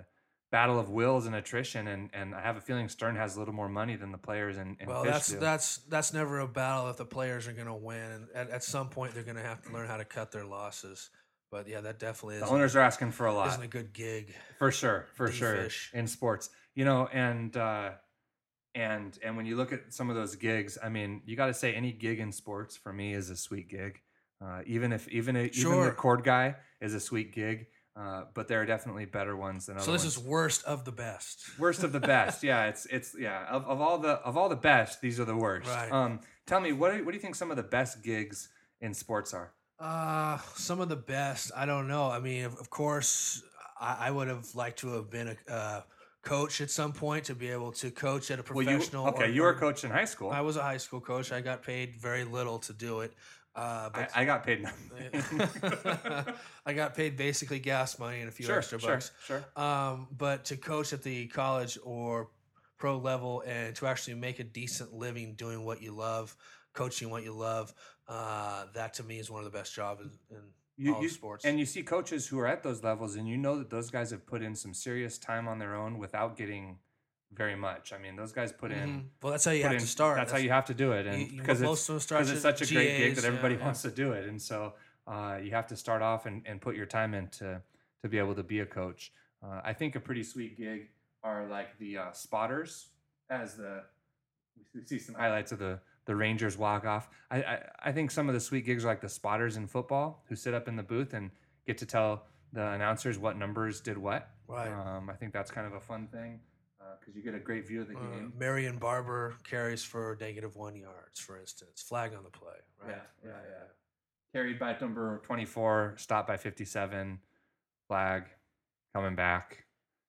Speaker 3: battle of wills and attrition, and, and I have a feeling Stern has a little more money than the players and, and
Speaker 2: Well,
Speaker 3: Fish
Speaker 2: that's
Speaker 3: do.
Speaker 2: that's that's never a battle if the players are going to win, and at, at some point they're going to have to learn how to cut their losses. But yeah, that definitely
Speaker 3: The
Speaker 2: is.
Speaker 3: owners are asking for a lot.
Speaker 2: Isn't a good gig.
Speaker 3: For sure, for sure,
Speaker 2: D-Fish.
Speaker 3: in sports, you know, and uh, and and when you look at some of those gigs, I mean, you got to say any gig in sports for me is a sweet gig. Uh, even if even a, even
Speaker 2: Sure.
Speaker 3: the cord guy is a sweet gig, uh, but there are definitely better ones than other
Speaker 2: So this
Speaker 3: ones.
Speaker 2: is worst of the best.
Speaker 3: Worst of the best. Yeah, it's it's yeah of, of all the of all the best, these are the worst.
Speaker 2: Right.
Speaker 3: Um, tell me, what do, what do you think some of the best gigs in sports are?
Speaker 2: Uh, some of the best. I don't know. I mean, of, of course, I, I would have liked to have been a uh, coach at some point to be able to coach at a
Speaker 3: Well,
Speaker 2: professional.
Speaker 3: you, okay,
Speaker 2: or-
Speaker 3: you were a
Speaker 2: or-
Speaker 3: coach in high school.
Speaker 2: I was a high school coach. I got paid very little to do it. Uh, but
Speaker 3: I, I got paid nothing.
Speaker 2: I got paid basically gas money and a few
Speaker 3: sure,
Speaker 2: extra
Speaker 3: sure,
Speaker 2: bucks.
Speaker 3: sure.
Speaker 2: Um, but to coach at the college or pro level and to actually make a decent living doing what you love, coaching what you love, uh, that to me is one of the best jobs in, in
Speaker 3: You,
Speaker 2: all
Speaker 3: you,
Speaker 2: of sports.
Speaker 3: And you see coaches who are at those levels, and you know that those guys have put in some serious time on their own without getting very much. I mean, those guys put in.
Speaker 2: Mhm. Well, that's how you
Speaker 3: put
Speaker 2: have
Speaker 3: in-
Speaker 2: to start.
Speaker 3: That's, how you have to do it, and
Speaker 2: you- you-
Speaker 3: because
Speaker 2: most
Speaker 3: it's
Speaker 2: of them start
Speaker 3: because it's
Speaker 2: as
Speaker 3: such a great gig
Speaker 2: G As,
Speaker 3: that everybody
Speaker 2: yeah, yeah.
Speaker 3: wants to do it, and so uh, you have to start off and, and put your time in to to be able to be a coach. Uh, I think a pretty sweet gig are like the uh, spotters, as the we see some highlights of the the Rangers walk off. I, I I think some of the sweet gigs are like the spotters in football, who sit up in the booth and get to tell the announcers what numbers did what.
Speaker 2: Right.
Speaker 3: Um, I think that's kind of a fun thing because you get a great view of the
Speaker 2: Uh,
Speaker 3: game.
Speaker 2: Marion Barber carries for negative one yards, for instance. Flag on the play. Right.
Speaker 3: Yeah, yeah, yeah. Carried by number twenty-four, stopped by fifty-seven, flag, coming back,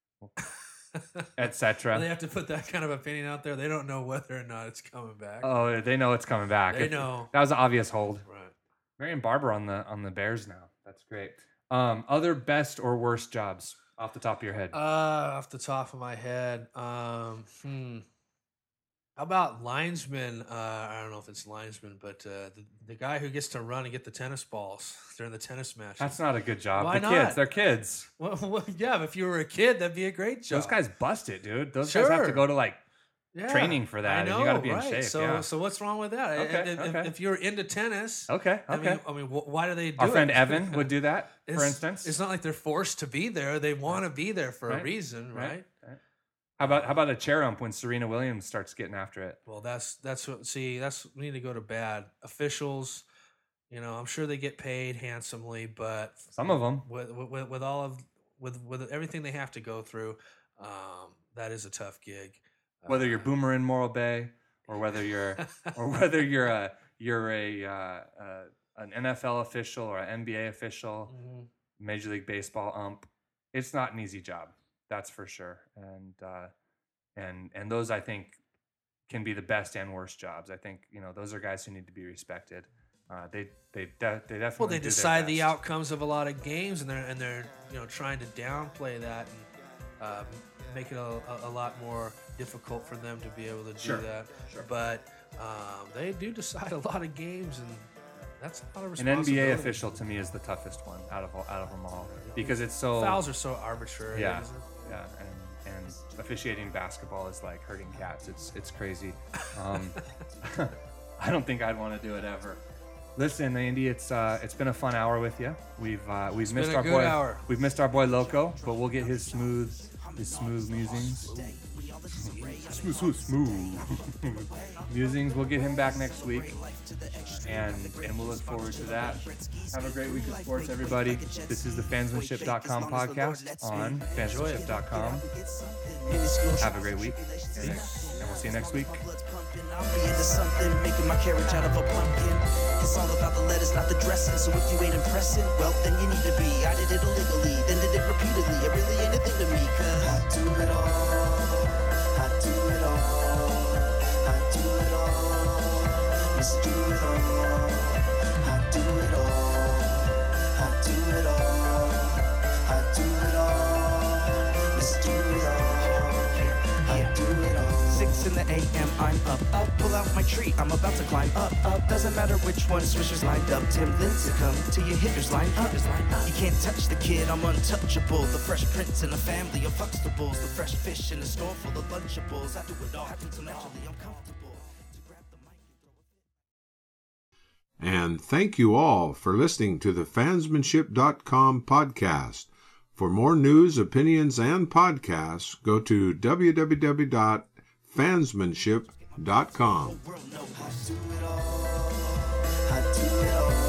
Speaker 3: et cetera.
Speaker 2: They have to put that kind of opinion out there. They don't know whether or not it's coming back.
Speaker 3: Oh, they know it's coming back.
Speaker 2: They
Speaker 3: If-
Speaker 2: know.
Speaker 3: That was an obvious hold.
Speaker 2: Right.
Speaker 3: Marion Barber on the on the Bears now. That's great. Um, other best or worst jobs off the top of your head?
Speaker 2: Uh, off the top of my head, um, hmm. How about linesman? Uh, I don't know if it's linesman, but uh, the, the guy who gets to run and get the tennis balls during the tennis match.
Speaker 3: That's not a good job.
Speaker 2: Why
Speaker 3: the
Speaker 2: not?
Speaker 3: kids, they're kids.
Speaker 2: Well, well, yeah, but if you were a kid, that'd be a great job.
Speaker 3: Those guys bust it, dude. Those guys have to
Speaker 2: Sure.
Speaker 3: go to like
Speaker 2: Yeah,
Speaker 3: training for that,
Speaker 2: I
Speaker 3: and
Speaker 2: know,
Speaker 3: you gotta be in
Speaker 2: right?
Speaker 3: shape,
Speaker 2: So,
Speaker 3: yeah.
Speaker 2: so what's wrong with that?
Speaker 3: Okay,
Speaker 2: if, if-
Speaker 3: okay.
Speaker 2: if you're into tennis,
Speaker 3: okay,
Speaker 2: I
Speaker 3: okay.
Speaker 2: mean, I mean, wh- why do they do
Speaker 3: Our friend
Speaker 2: it?
Speaker 3: Evan would do that, for
Speaker 2: It's-
Speaker 3: instance.
Speaker 2: It's not like they're forced to be there; they want to be there for
Speaker 3: Right,
Speaker 2: a reason, right?
Speaker 3: right. How about how about a chair ump when Serena Williams starts getting after it?
Speaker 2: Well, that's that's what. See, that's we need to go to bad officials. You know, I'm sure they get paid handsomely, but
Speaker 3: Some of them.
Speaker 2: with with, with all of with with everything they have to go through, um, that is a tough gig.
Speaker 3: Whether you're
Speaker 2: Uh,
Speaker 3: Boomer in Morro Bay, or whether you're or whether you're a you're a uh, uh, an N F L official or an N B A official,
Speaker 2: mhm.
Speaker 3: Major League Baseball ump, it's not an easy job. That's for sure. And uh, and and those I think can be the best and worst jobs. I think you know those are guys who need to be respected. Uh, they they de- they definitely
Speaker 2: Well, they
Speaker 3: do their
Speaker 2: decide the
Speaker 3: best.
Speaker 2: outcomes of a lot of games, and they're and they're you know trying to downplay that and um, make it a, a, a lot more difficult for them to be able to do
Speaker 3: Sure,
Speaker 2: that.
Speaker 3: sure.
Speaker 2: But um, they do decide a lot of games, and that's a lot of
Speaker 3: An N B A
Speaker 2: responsibility.
Speaker 3: official to me is the toughest one out of all- out of them all because it's so
Speaker 2: Fouls are so arbitrary.
Speaker 3: Yeah,
Speaker 2: isn't it?
Speaker 3: yeah, and and officiating basketball is like hurting cats. It's it's crazy. Um, I don't think I'd want to do it ever. Listen, Andy, it's uh, it's been a fun hour with you. We've uh, we've missed
Speaker 2: been a
Speaker 3: our
Speaker 2: good
Speaker 3: boy.
Speaker 2: hour.
Speaker 3: We've missed our boy Loco, but we'll get his smooth his smooth musings. Smooth, smooth, smooth musings. We'll get him back next week, and and we'll look forward to that. Have a great week of sports, everybody. This is the fansmanship dot com podcast on fansmanship dot com. Have a great week, and, and we'll see you next week.
Speaker 4: I'll be into something, making my carriage out of a pumpkin. It's all about the letters, not the dressing. So if you ain't impressing, well, then you need to be. I did it illegally, then did it repeatedly. It really ain't a thing to me, cause I do it all. I do it all. I do it all. Let's do it all. I do it all. I do it all. I do it all. Let's do it all. I do it all. Six in the A M, I'm up, up. Pull out my tree, I'm about to climb up, up. Doesn't matter which one, swishers lined up. Tim Lincecum, till your hitters line up. You can't touch the kid, I'm untouchable. The Fresh Prince and a family of Huxtables. The fresh fish in a store full of Lunchables. I do it all, happens so naturally, I'm comfortable to grab the mic and throw it.
Speaker 1: And thank you all for listening to the fansmanship dot com podcast. For more news, opinions, and podcasts, go to w w w dot fansmanship dot com.
Speaker 4: The world know how to do it all. I do it all.